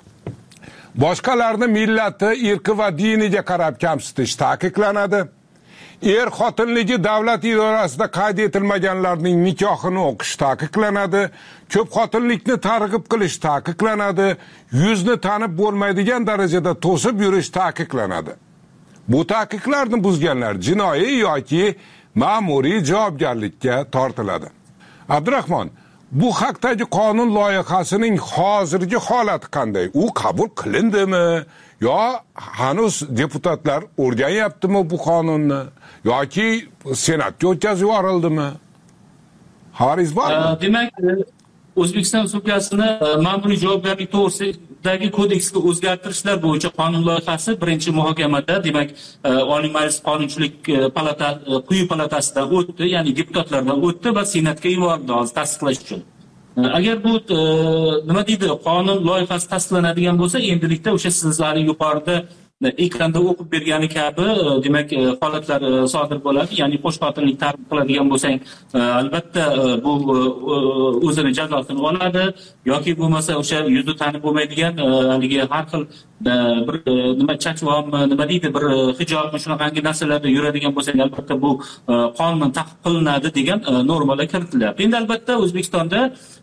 boshqalarni millati, irqi va diniga qarab kamsitish taqiqlanadi. Er xotinligi davlat idorasida qayd etilmaganlarning nikohini o'qish taqiqlanadi. Ko'p xotinlikni targ'ib qilish taqiqlanadi. Yuzni tanib bo'lmaydigan darajada to'sib yurish taqiqlanadi. Bu taqiqlarni buzganlar jinoiy yoki ma'muriy javobgarlikka tortiladi. Abdurahmon, bu haqdagi qonun loyihasining hozirgi holati qanday? U qabul qilindimi? Yo hanuz deputatlar o'rganyaptimi bu qonunni? Yoki senatga o'tkazib yuborildimi? Xabaringiz bormi? Demak, O'zbekiston Respublikasining ma'muriy javobgarlik to'g'risidagi kodeksiga o'zgartirishlar bo'yicha qonun loyihasi birinchi muhokamada, demak, Oliy Majlis Qonunchilik palatasi, quyi palatasidan o'tdi, ya'ni deputatlardan o'tdi va senatga yuborildi hozir tasdiqlash uchun. Agar bu nima deydi, qonun loyihasi tasdiqlanadigan bo'lsa, endilikda o'sha sizlar yuqorida ekranda o'qib bergani kabi, demak, holatlar sodir bo'ladi. Ya'ni qo'shqotillik targ'ib qiladigan bo'lsang, albatta bu o'zini jazosini oladi yoki bo'lmasa o'sha yuzi tanib bo'lmaydigan haligi har xil bir nima chachvonmi, nima deydi, bir hijobmi, shunaqangi narsalarda yuradigan bo'lsang, albatta bu qonun ta'qiq qilinadi degan normalar kiritilyapti. Endi albatta O'zbekistonda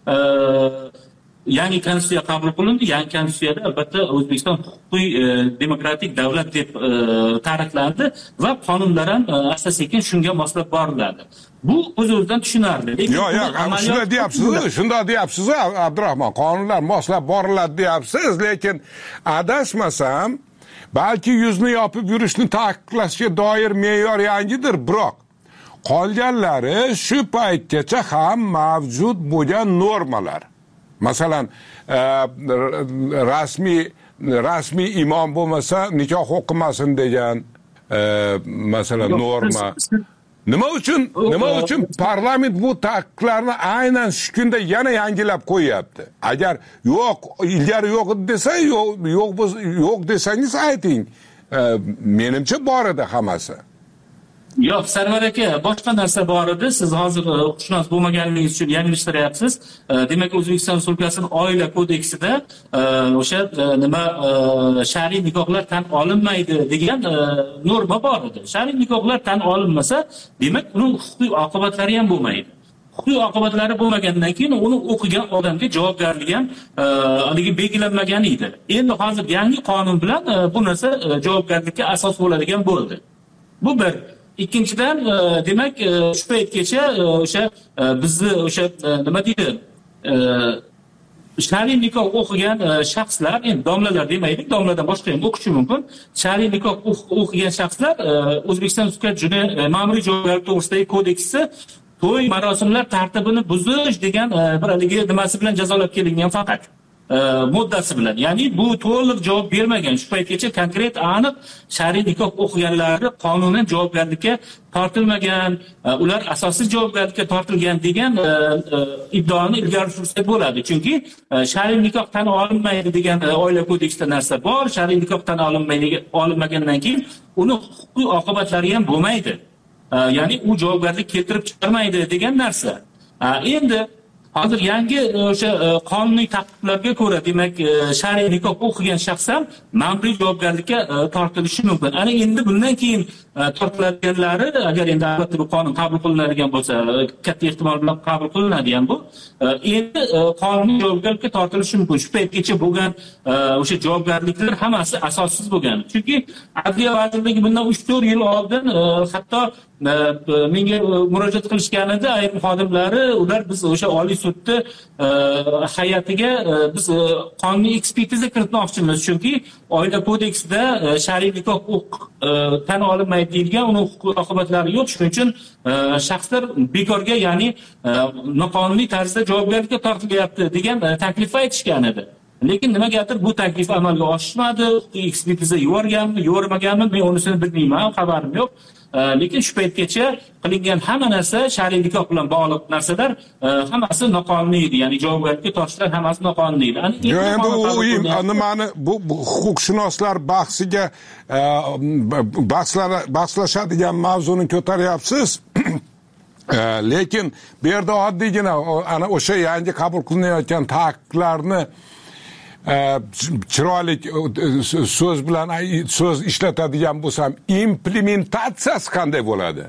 yangi konstitutsiya qabul qilindi. Yangi konstitutsiyada albatta O'zbekiston huquqiy demokratik davlat deb ta'riflandi va qonunlar ham asta-sekin shunga moslab boriladi. Bu o'z-o'zidan tushunarli. Yo'q, yo'q, shunda deyapsiz, shunda deyapsiz, Abdurahmon, qonunlar moslab boriladi deyapsiz, lekin adashmasam, balki yuzni yopib yurishni taqiqlashga doir me'yor yangidir, biroq qolganlari shu paytgacha ham mavjud bo'lgan normalar. Masalan, rasmiy rasmiy imom bo'lmasa nikoh o'qimasin degan masalan norma. Nima uchun nima uchun parlament bu taqiqlarni aynan shu kunda yana yangilab qo'yapti? Agar yo'q, ilgari yo'q desa, yo'q yo'q yo'q desangiz ayting. Menimcha bor edi hammasi. Yo'q, Sarvar aka, boshqa narsa bor edi. Siz hozir huquqshunos bo'lmaganingiz uchun yanglishtiryapsiz. Demak, O'zbekiston Respublikasining oila kodeksida o'sha nima shar'iy nikohlar tan olinmaydi degan norma bor edi. Shar'iy nikohlar tan olinmasa, demak, uning huquqiy oqibatlari ham bo'lmaydi. Huquqiy oqibatlari bo'lmagandan keyin uni o'qigan odamga javobgarlik ham haligi belgilanmagan edi. Endi hozir yangi qonun bilan bu narsa javobgarlikka asos bo'ladigan bo'ldi. Bu bir. Ikkinchidan, demak, shu paytgacha o'sha bizni o'sha nima deydi, shar'iy nikoh o'qigan shaxslar, endi domlalar demaylik, domladan boshqa ham o'qishi mumkin. Shar'iy nikoh o'qigan shaxslar O'zbekiston Respublikasi ma'muriy javobgarlik to'g'risidagi kodeksi to'y marosimlar tartibini buzish degan bir haligi nimasi bilan jazolab kelingan faqat. Moddasi bilan. Ya'ni bu to'liq javob bermagan. Shu paytgacha konkret aniq shar'iy nikoh o'qiganlarni qonunan javobgarlikka tortilmagan, ular asossiz javobgarlikka tortilgan degan iddaoni ilgari sursak bo'ladi. Chunki shar'iy nikoh tan olinmaydi degan oila kodeksida narsa bor. Shar'iy nikoh tan olinmaydi, olinmagandan keyin uni huquqiy oqibatlari ham bo'lmaydi. ya'ni u javobgarlik keltirib chiqarmaydi degan narsa. Endi hozir yangi o'sha qonuniy taqiqlarga ko'ra, demak, shar'iy nikoh o'qigan shaxs ham ma'muriy javobgarlikka tortilishi mumkin. Ana endi bundan keyin tortiladiganlari, agar endi albatta bu qonun qabul qilinadigan bo'lsa, katta ehtimol bilan qabul qilinadi ham bu. Endi qonuniy javobgarlikka tortilishi mumkin. Shu paytgacha bo'lgan o'sha javobgarliklar hammasi asossiz bo'lgan. Chunki Adliya vazirligi bundan uch to'rt yil oldin hatto menga murojaat qilishganida ayrim xodimlari, ular biz o'sha Oliy sudni hay'atiga biz qonuniy ekspertiza kiritmoqchimiz, chunki oila kodeksida shar'iy nikoh tan olinmaydi deyilgan, uni huquqiy oqibatlari yo'q. Shuning uchun shaxslar bekorga, ya'ni noqonuniy tarzda javobgarlikka tortilyapti degan taklif aytishgan edi. Lekin nimagadir bu taklif amalga oshmadi, huquqiy ekspertiza yuborganmi, yubormaganmi, men unisini bilmayman, xabarim yo'q. Lekin shu paytgacha qilingan hamma narsa shar'iy nikoh bilan bog'liq narsalar hammasi noqonuniy edi, ya'ni javobgarlikka tortishlar hammasi noqonuniy edi. Endi u nimani bu huquqshunoslar bahsiga bahslar bahslashadigan mavzuni ko'taryapsiz. Lekin bu yerda oddiygina ana o'sha yangi qabul qilinayotgan taqiqlarni chiroyli so'z bilan so'z ishlatadigan bo'lsam, implementatsiyasi qanday bo'ladi?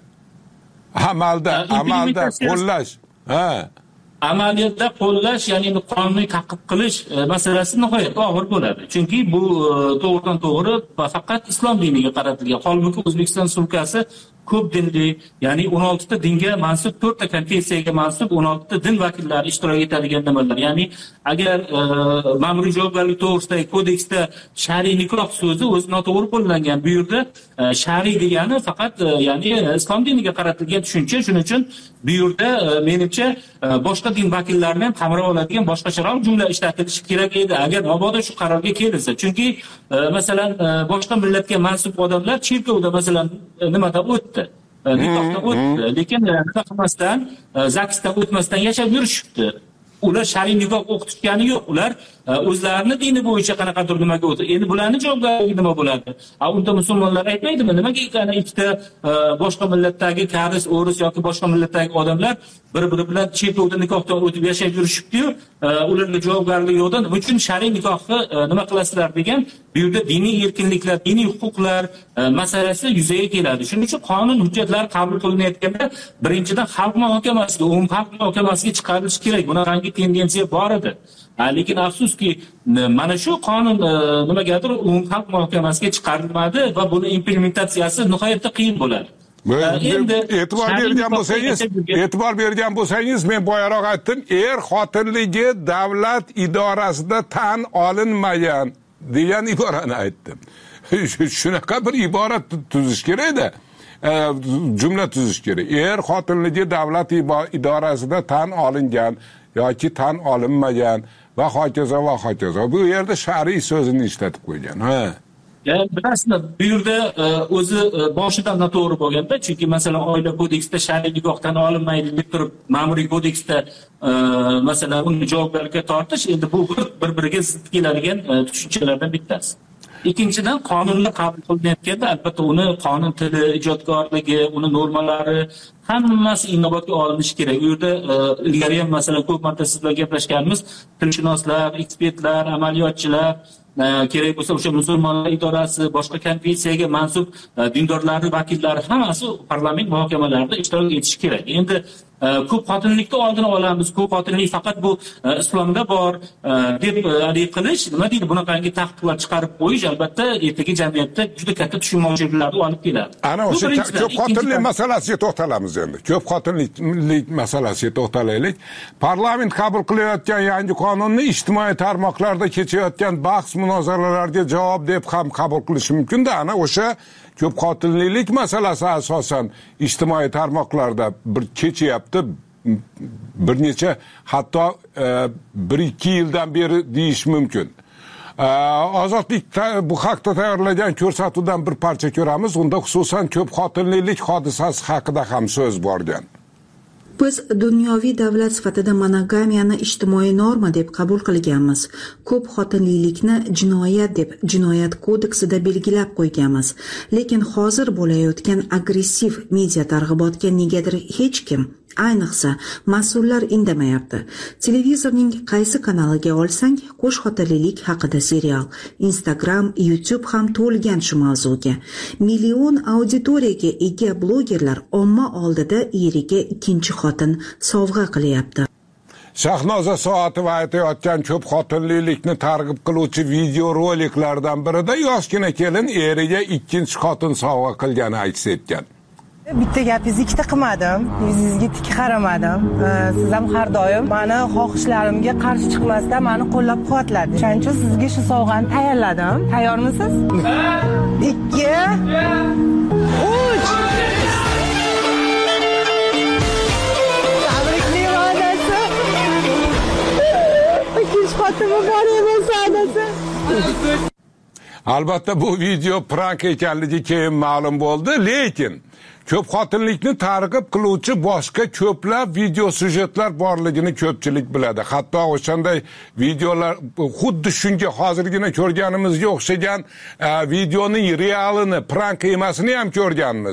Amalda, amalda qo'llash. Ha. Amaliyotda qo'llash, ya'ni qonuniy ta'qib qilish masalasi nihoyatda og'ir bo'ladi. Chunki bu to'g'ridan to'g'ri faqat islom diniga qaratilgan. Holbuki O'zbekiston Respublikasi ko'p dinli, ya'ni o'n oltita dinga mansub, to'rtta konfessiyaga mansub o'n oltita din vakillari ishtirok etadigan nimalar. Ya'ni agar ma'muriy javobgarlik to'g'risidagi kodeksda shar'iy nikoh so'zi o'zi noto'g'ri qo'llangan, bu yerda shar'iy degani faqat ya'ni islom diniga qaratilgan tushuncha. Shuning uchun bu yerda menimcha boshqa din vakillarini ham qamrab oladigan boshqacharoq jumla ishlatilishi kerak edi, agar mabodo shu qarorga kelinsa. Chunki masalan boshqa millatga mansub odamlar cherkovda masalan nimada o'tdi, nikohdan o'tdi, lekin nima qilmasdan, zaksdan o'tmasdan yashab yurishibdi. Ular shar'iy nikoh o'qitishgani yo'q. Ular o'zlarini dini bo'yicha qanaqadir nimaga o'tdi. Endi bularning javobgarligi nima bo'ladi? A unda musulmonlar aytmaydimi, nimaga ekan ikkita boshqa millatdagi karis, o'ris yoki boshqa millatdagi odamlar bir-biri bilan cherkovda nikohdan o'tib yashab yurishibdi-yu, ularga javobgarlik yo'qdan nima uchun shar'iy nikohni nima qilasizlar degan, bu yerda diniy erkinliklar, diniy huquqlar masalasi yuzaga keladi. Shuning uchun qonun hujjatlari qabul qilinayotganda birinchidan xalq muhokamasiga, umum xalq muhokamasiga chiqarilishi kerak. Bunaqangi tendensiya bor edi. Lekin afsuski mana shu qonun nimagadir umum xalq muhokamasiga chiqarilmadi va buni implementatsiyasi nihoyatda qiyin bo'ladi. Endi e'tibor bergan bo'lsangiz, e'tibor bergan bo'lsangiz, men boyaroq aytdim, er xotinligi davlat idorasida tan olinmagan degan iborani aytdim. Shunaqa bir ibora tuzish kerak-da. Jumla tuzish kerak. Er xotinligi davlat idorasida tan olingan yoki tan olinmagan va hokazo va hokazo. Bu yerda shar'iy so'zini ishlatib qo'ygan. Ha. Yani bilasizmi, bu yerda o'zi boshidan noto'g'ri bo'lganda, chunki masalan oila kodeksida shar'iy nikohdan olinmaydi deb turib, ma'muriy kodeksda masalan uni javobgarlikka tortish, endi bu bir-biriga zid keladigan tushunchalardan bittasi. Ikkinchidan, qonunlar qabul qilinayotganda albatta uni qonun tili, ijodkorligi, uni normalari hammasi inobatga olinishi kerak. U yerda ilgari ham masalan ko'p marta siz bilan gaplashganmiz, tilshunoslar, ekspertlar, amaliyotchilar, kerak bo'lsa o'sha musulmonlar idorasi, boshqa konfessiyaga mansub dindorlarning vakillari hammasi parlament muhokamalarida ishtirok etishi kerak. Endi ko'p xotinlikni oldini olamiz, ko'p xotinlik faqat bu islomda bor deb adib qilish, nima deydi, bunaqangi taqiqlar chiqarib qo'yish albatta ertaga jamiyatda juda katta tushunmovchiliklarni olib keladi. Ana o'sha ko'p xotinlik masalasiga to'xtalamiz endi. Ko'p xotinlik masalasiga to'xtalaylik. Parlament qabul qilayotgan yangi qonunni ijtimoiy tarmoqlarda kechayotgan bahs munozaralarga javob deb ham qabul qilish mumkin-da. Ana o'sha ko'p xotinlilik masalasi asosan ijtimoiy tarmoqlarda bir kechyapti, bir necha hatto bir ikki yildan beri deyish mumkin. Ozodlik bu haqda tayyorlagan ko'rsatuvdan bir parcha ko'ramiz. Unda xususan ko'p xotinlilik hodisasi haqida ham so'z borgan. Biz dunyoviy davlat sifatida monogamiyani ijtimoiy norma deb qabul qilganmiz. Ko'p xotinlilikni jinoyat deb jinoyat kodeksida belgilab qo'yganmiz. Lekin hozir bo'layotgan agressiv media targ'ibotga negadir hech kim, ayniqsa mas'ullar indamayapti. Televizorning qaysi kanaliga olsang, qo'shxotinlilik haqida serial, Instagram, YouTube ham to'lgan shu mavzuga. Million auditoriyaga ega blogerlar omma oldida eriga ikkinchi xotin sovg'a qilyapti. Shahnoza Soatova aytayotgan ko'p xotinlilikni targ'ib qiluvchi video roliklardan birida yoshgina kelin eriga ikkinchi xotin sovg'a qilgani aks etgan. Bitta gapingizni ikkita qilmadim, yuzingizga tik qaramadim. Siz ham har doim meni xohishlarimga qarshi chiqmasdan meni qo'llab-quvvatladingiz. Shuning uchun sizga shu sovg'ani tayyorladim. Tayyormisiz? ikki uch Tabrikli onasi. Ikkinchi xotini bor emas onasi. Albatta bu video prank ekanligi keyin ma'lum bo'ldi, lekin ko'p xotinlikni targ'ib qiluvchi boshqa ko'plab video syujetlar borligini ko'pchilik biladi. Hatto o'shanday videolar xuddi shunga hozirgina ko'rganimizga o'xshagan videoning realini, prank emasini ham ko'rganmiz.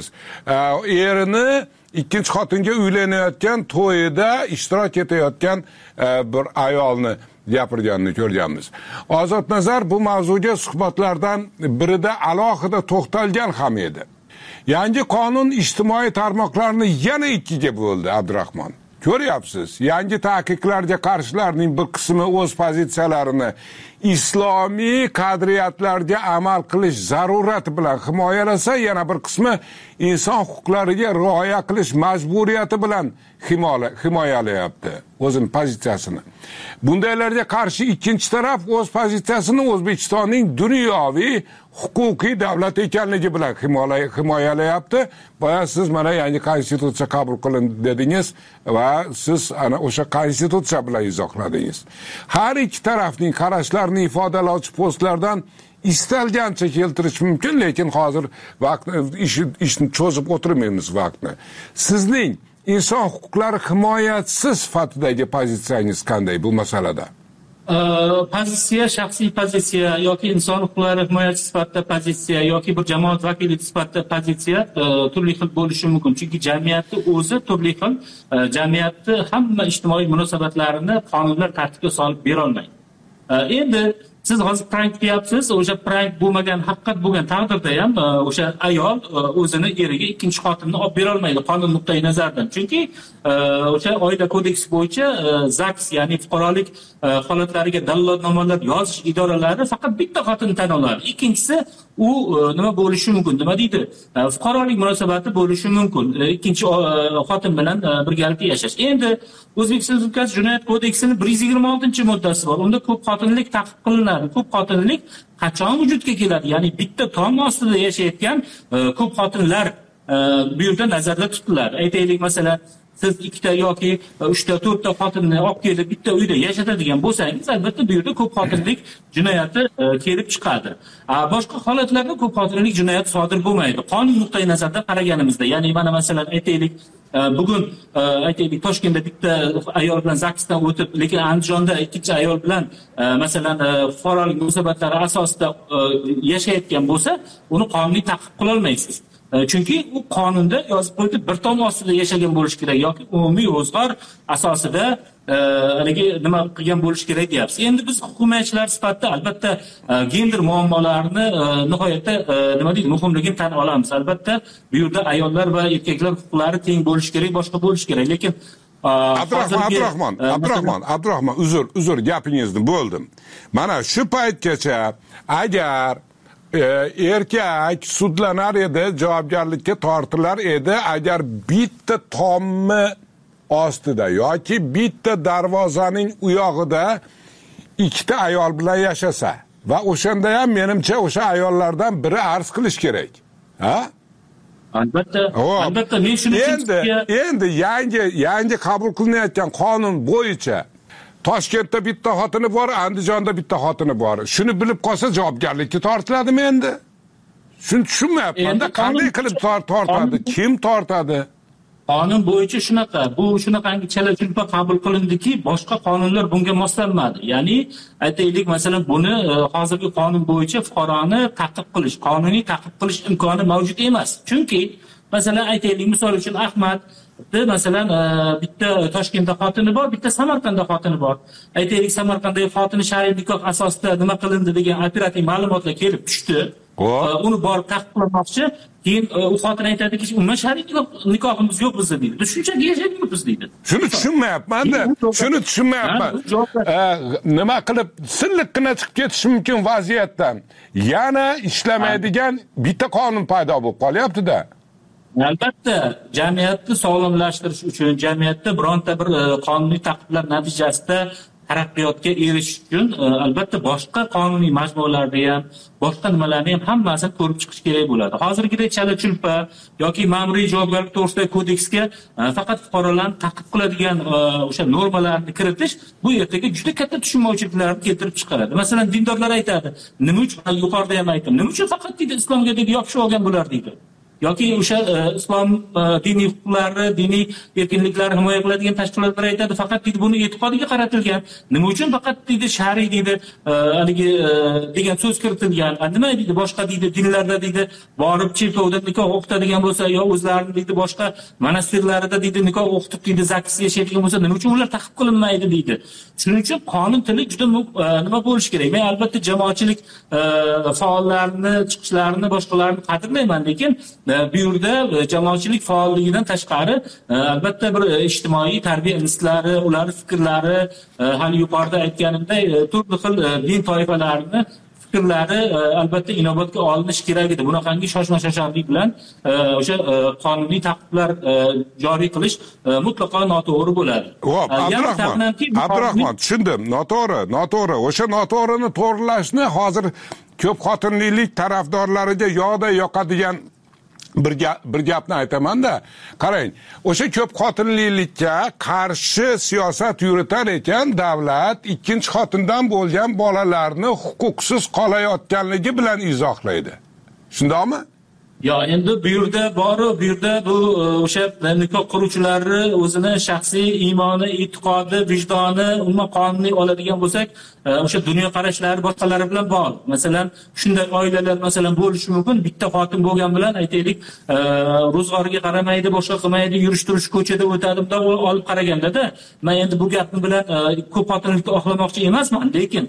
Erini ikkinchi xotinga uylanayotgan to'yida ishtirok etayotgan bir ayolni gapirganini ko'rganmiz. Ozodnazar bu mavzuga suhbatlardan birida alohida to'xtalgan ham edi. Yangi qonun ijtimoiy tarmoqlarni yana ikkiga bo'ldi, Abdurahmon. Ko'ryapsiz, yangi taqiqlarga qarshilarning bir qismi o'z pozitsiyalarini islomiy qadriyatlarga amal qilish zarurati bilan himoyalasa, yana bir qismi inson huquqlariga rioya qilish majburiyati bilan himoyalayapti o'zining pozitsiyasini. Bundaylarga qarshi ikkinchi taraf o'z pozitsiyasini O'zbekistonning dunyoviy huquqiy davlat ekanligi bilan himoyalayapti. Boya siz mana yangi konstitutsiya qabul qilindi dedingiz va siz ana o'sha konstitutsiya bilan izohladingiz. Har ikki tarafning qarashlarini ifodalovchi postlardan istalgancha keltirish mumkin, lekin hozir vaqt ishni cho'zib o'tirmaymiz vaqtni. Sizning inson huquqlari himoyachisi sifatidagi pozitsiyangiz qanday bu masalada? Pozitsiya, shaxsiy pozitsiya yoki inson huquqlari himoyachisi sifatida pozitsiya yoki bir jamoat vakili sifatida pozitsiya turli xil bo'lishi mumkin. Chunki jamiyatni o'zi turli xil, jamiyatni hamma ijtimoiy munosabatlarini qonunlar tartibga solib bera olmaydi. Endi siz hozir prank deyapsiz, o'sha prank bo'lmagan, haqiqat bo'lgan taqdirda ham o'sha ayol o'zini eriga ikkinchi xotinni olib bera olmaydi qonun nuqtai nazaridan. Chunki o'sha oila kodeksi bo'yicha ZAGS, ya'ni fuqarolik holatlariga dalolatnomalar yozish idoralari faqat bitta xotinni tan oladi. Ikkinchisi u nima bo'lishi mumkin? Nima deydi? Fuqarolik munosabati bo'lishi mumkin. Ikkinchi xotin bilan birgalikda yashash. Endi O'zbekiston Respublikasi Jinoyat kodeksining bir yuz yigirma oltinchi moddasi bor. Unda ko'p xotinlik taqiq qilinadi. Ko'p xotinlik qachon vujudga keladi? Ya'ni bitta tom ostida yashayotgan ko'p xotinlar bu yerda nazarda tutiladi. Aytaylik, masalan, siz ikkita yoki uchta, to'rtta xotinni olib kelib bitta uyda yashatadigan bo'lsangiz, albatta bu yerda ko'p xotinlik jinoyati kelib chiqadi. Boshqa holatlarda ko'p xotinlik jinoyati sodir bo'lmaydi. Qonun nuqtai nazaridan qaraganimizda, ya'ni mana masalan aytaylik, bugun aytaylik Toshkentda bitta ayol bilan ZAGSdan o'tib, lekin Andijonda ikkinchi ayol bilan masalan fuqarolik munosabatlari asosida yashayotgan bo'lsa, uni qonuniy ta'qib qila olmaysiz. Chunki u qonunda yozib qo'yilib, bir tom ostida yashagan bo'lish kerak yoki umumiy ro'zg'or asosida haligi nima qilgan bo'lish kerak deyapsiz. Endi biz hukumatchilar sifatida albatta gender muammolarini nihoyatda nima deydi, muhimligini tan olamiz. Albatta bu yerda ayollar va erkaklar huquqlari teng bo'lish kerak, boshqa bo'lish kerak. Lekin Abdurahmon, Abdurahmon, Abdurahmon, Abdurahmon, uzr, uzr gapingizni bo'ldim. Mana shu paytgacha agar erkak sudlanar edi, javobgarlikka tortilar edi agar bitta tommi ostida yoki bitta darvozaning u yog'ida ikkita ayol bilan yashasa va o'shanda ham menimcha o'sha ayollardan biri arz qilish kerak. Ha? Albatta, albatta men shuni endi endi yangi yangi qabul qilinayotgan qonun bo'yicha Toshkentda bitta xotini bor, Andijonda bitta xotini bor. Shuni bilib qolsa javobgarlikka tortiladimi endi? Shuni tushunmayapman-da, qanday qilib tortadi, kim tortadi? qonun bo'yicha shunaqa, bu shunaqangi chala-chulpa qabul qilindiki, boshqa qonunlar bunga moslanmadi. Ya'ni aytaylik, masalan, buni hozirgi qonun bo'yicha fuqaroni ta'qib qilish, qonuniy ta'qib qilish imkoni mavjud emas. Chunki masalan aytaylik, misol uchun Ahmad masalan bitta Toshkentda xotini bor, bitta Samarqandda xotini bor. Aytaylik, Samarqanddagi xotini shar'iy nikoh asosida nima qilindi degan operativ ma'lumotlar kelib tushdi. Uni borib taqiqlamoqchi, keyin u xotin aytadiki, umuman shar'iy nikohimiz yo'q bizda deydi. Biz shunchaki yashayapmiz deydi. Shuni tushunmayapman-da. Shuni tushunmayapman. Nima qilib silliqqina chiqib ketish mumkin vaziyatdan? Yana ishlamaydigan bitta qonun paydo bo'lib qolyapti-da. Albatta, jamiyatni sog'lomlashtirish uchun, jamiyatda bironta bir qonuniy taqiqlar natijasida taraqqiyotga erishish uchun albatta boshqa qonuniy majmualarda ham, boshqa nimalarni ham hammasini ko'rib chiqish kerak bo'ladi. Hozirgidek chala-chulpa yoki ma'muriy javobgarlik to'g'risidagi kodeksga faqat fuqarolarni ta'qib qiladigan o'sha normalarni kiritish bu ertaga juda katta tushunmovchiliklarni keltirib chiqaradi. Masalan, dindorlar aytadi, nima uchun, yuqorida ham aytdim, nima uchun faqat deydi islomga deydi yopishib olgan bo'lar deydi. yoki o'sha islom diniy huquqlari, diniy erkinliklarni himoya qiladigan tashkilotlar aytadi, faqat deydi buni e'tiqodiga qaratilgan. Nima uchun faqat deydi shar'iy deydi haligi degan so'z kiritilgan. Nima deydi boshqa deydi dinlarda deydi borib cherkovda nikoh o'qitadigan bo'lsa, yo o'zlarini deydi boshqa monastirlarida deydi nikoh o'qitib deydi zakisiz yashaydigan bo'lsa, nima uchun ular ta'qib qilinmaydi deydi. Shuning uchun qonun tili juda nima bo'lishi kerak. Men albatta jamoatchilik faollarini, chiqishlarini, boshqalarini qadrlayman, lekin bu yerda jamoatchilik faolligidan tashqari albatta bir ijtimoiy tarbiya institutlari, ular fikrlari, hali yuqorida aytganimdek turli xil din toifalarini fikrlari albatta inobatga olinish kerak edi. Bunaqangi shoshma-shosharlik bilan o'sha qonuniy taqiqlar joriy qilish mutlaqo noto'g'ri bo'ladi. Xo'p, Abdurahmon, Abdurahmon, tushundim. Noto'g'ri, noto'g'ri. O'sha noto'g'rini to'g'rilashni hozir ko'p xotinlilik tarafdorlariga yo'da yoqadigan bir gap, bir gapni aytaman-da. Qarang, o'sha ko'p xotinlilikka qarshi siyosat yuritar ekan davlat ikkinchi xotindan bo'lgan bolalarni huquqsiz qolayotganligi bilan izohlaydi. Shundaqmi? Yo, endi bu yerda bor, bu yerda bu o'sha nikoh quruvchilarni o'zini shaxsiy iymoni, e'tiqodi, vijdoni, umuman qonuniy oladigan bo'lsak, o'sha dunyo qarashlari boshqalari bilan bor. Masalan, shunday oilalar masalan bo'lishi mumkin. Bitta xotin bo'lgan bilan aytaylik, ro'zg'origa qaramaydi, boshqa qilmaydi, yurish-turish ko'chada o'tadimda olib qaraganda-da, men endi bu gapni bilan ko'p xotinlikni oqlamoqchi emasman, lekin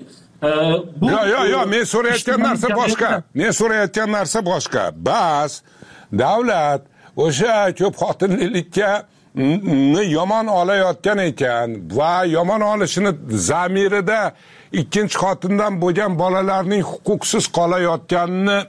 Yo, yo, yo, men so'rayotgan narsa boshqa. Men so'rayotgan narsa boshqa. Bas, davlat o'sha ko'p xotinlilikka yomon olayotgan ekan va yomon olishini zamirida ikkinchi xotindan bo'lgan bolalarning huquqsiz qolayotganini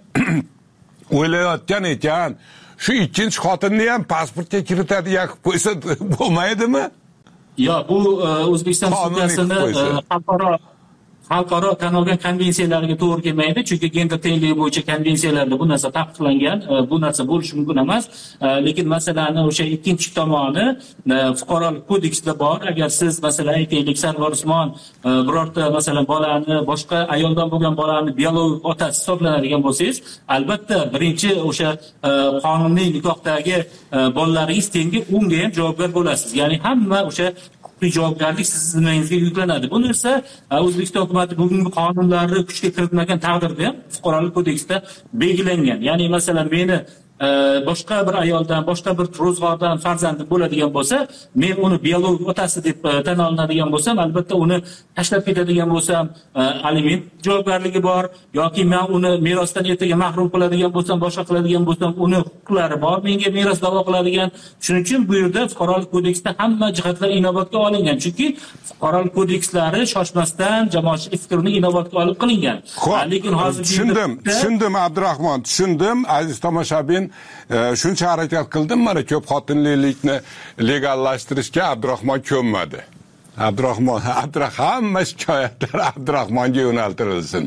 o'ylayotgan ekan. Shu ikkinchi xotinni ham pasportga kiritadigan qilib qo'ysa bo'lmaydimi? Yo, bu O'zbekiston Respublikasining xalqaro xalqaro tan olgan konvensiyalariga to'g'ri kelmaydi, chunki gender tengligi bo'yicha konvensiyalarda bu narsa taqiqlangan, bu narsa bo'lishi mumkin emas. Lekin masalani o'sha ikkinchi tomoni fuqarolik kodeksida bor. Agar siz masalan aytaylik Sarvar Usmon birorta masalan bolani, boshqa ayoldan bo'lgan bolani biologik otasi hisoblanadigan bo'lsangiz, albatta birinchi o'sha qonuniy nikohdagi bolalaringiz tengi unga ham javobgar bo'lasiz. Ya'ni hamma o'sha javobgarlik siz zimmangizga yuklanadi. Bu narsa O'zbekiston hukumati bugungi qonunlarni kuchga kiritmagan taqdirda ham fuqarolik kodeksida belgilangan. Ya'ni masalan meni boshqa bir ayoldan, boshqa bir ro'zg'ordan farzandim bo'ladigan bo'lsa, men uni biologik otasi deb tan olinadigan bo'lsam, albatta uni tashlab ketadigan bo'lsam, aliment javobgarligi bor, yoki men uni merosdan ertaga mahrum qiladigan bo'lsam, boshqa qiladigan bo'lsam, uni huquqlari bor, menga meros da'vo qiladigan. Shuning uchun bu yerda fuqarolik kodeksida hamma jihatlar inobatga olingan. Chunki fuqarolik kodekslari shoshmasdan jamoatchilik fikrini inobatga olib qilingan. Lekin hozir tushundim, tushundim Abdurahmon, tushundim. Aziz tomoshabin, shuncha harakat qildim, mana ko'p xotinlilikni legallashtirishga Abdurahmon ko'nmadi. Abdurahmon, Abdurahmon, hamma shikoyatlar Abdurahmonga yo'naltirilsin.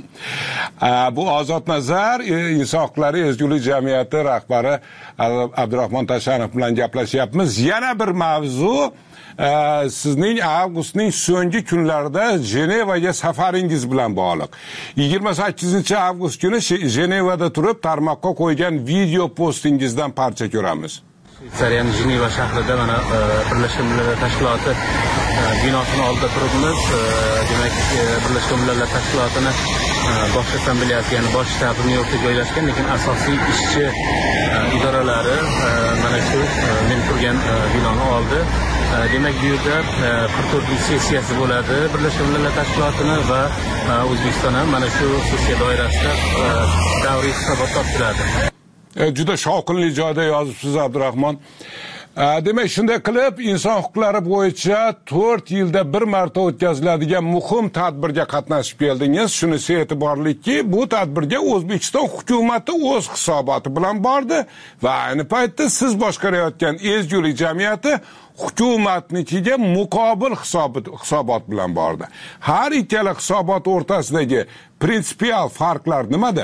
Bu Ozod Nazar inson huquqlari ezgulik jamiyati rahbari Abdurahmon Tashanov bilan gaplashyapmiz. Yana bir mavzu, sizning avgustning so'nggi kunlarida Jenevaga safaringiz bilan bog'liq. yigirma sakkizinchi avgust kuni Jenevada turib tarmoqqa qo'ygan video postingizdan parcha ko'ramiz. Shveysariyaning Jeneva shahrida mana Birlashgan Millatlar Tashkiloti binosini oldida turibmiz. Demak, Birlashgan Millatlar Tashkilotining bosh assambleyasi, ya'ni bosh shtabi Nyu-Yorkda joylashgan, lekin asosiy ishchi idoralari mana shu men turgan binoni oldi. Demak, bu yerda qirq to'rtinchi sessiyasi bo'ladi Birlashgan Millatlar Tashkilotini va O'zbekiston ham mana shu sessiya doirasida davriy hisobot topshiradi. Juda shovqinli joyda yozibsiz Abdurahmon. Demak, shunday qilib inson huquqlari bo'yicha to'rt yilda bir marta o'tkaziladigan muhim tadbirga qatnashib keldingiz. Shunisi e'tiborliki, bu tadbirga O'zbekiston hukumati o'z hisoboti bilan bordi va ayni paytda siz boshqarayotgan ezgulik jamiyati hukumatnikiga muqobil hisobot bilan bordi. Har ikkala hisobot o'rtasidagi prinsipial farqlar nimada?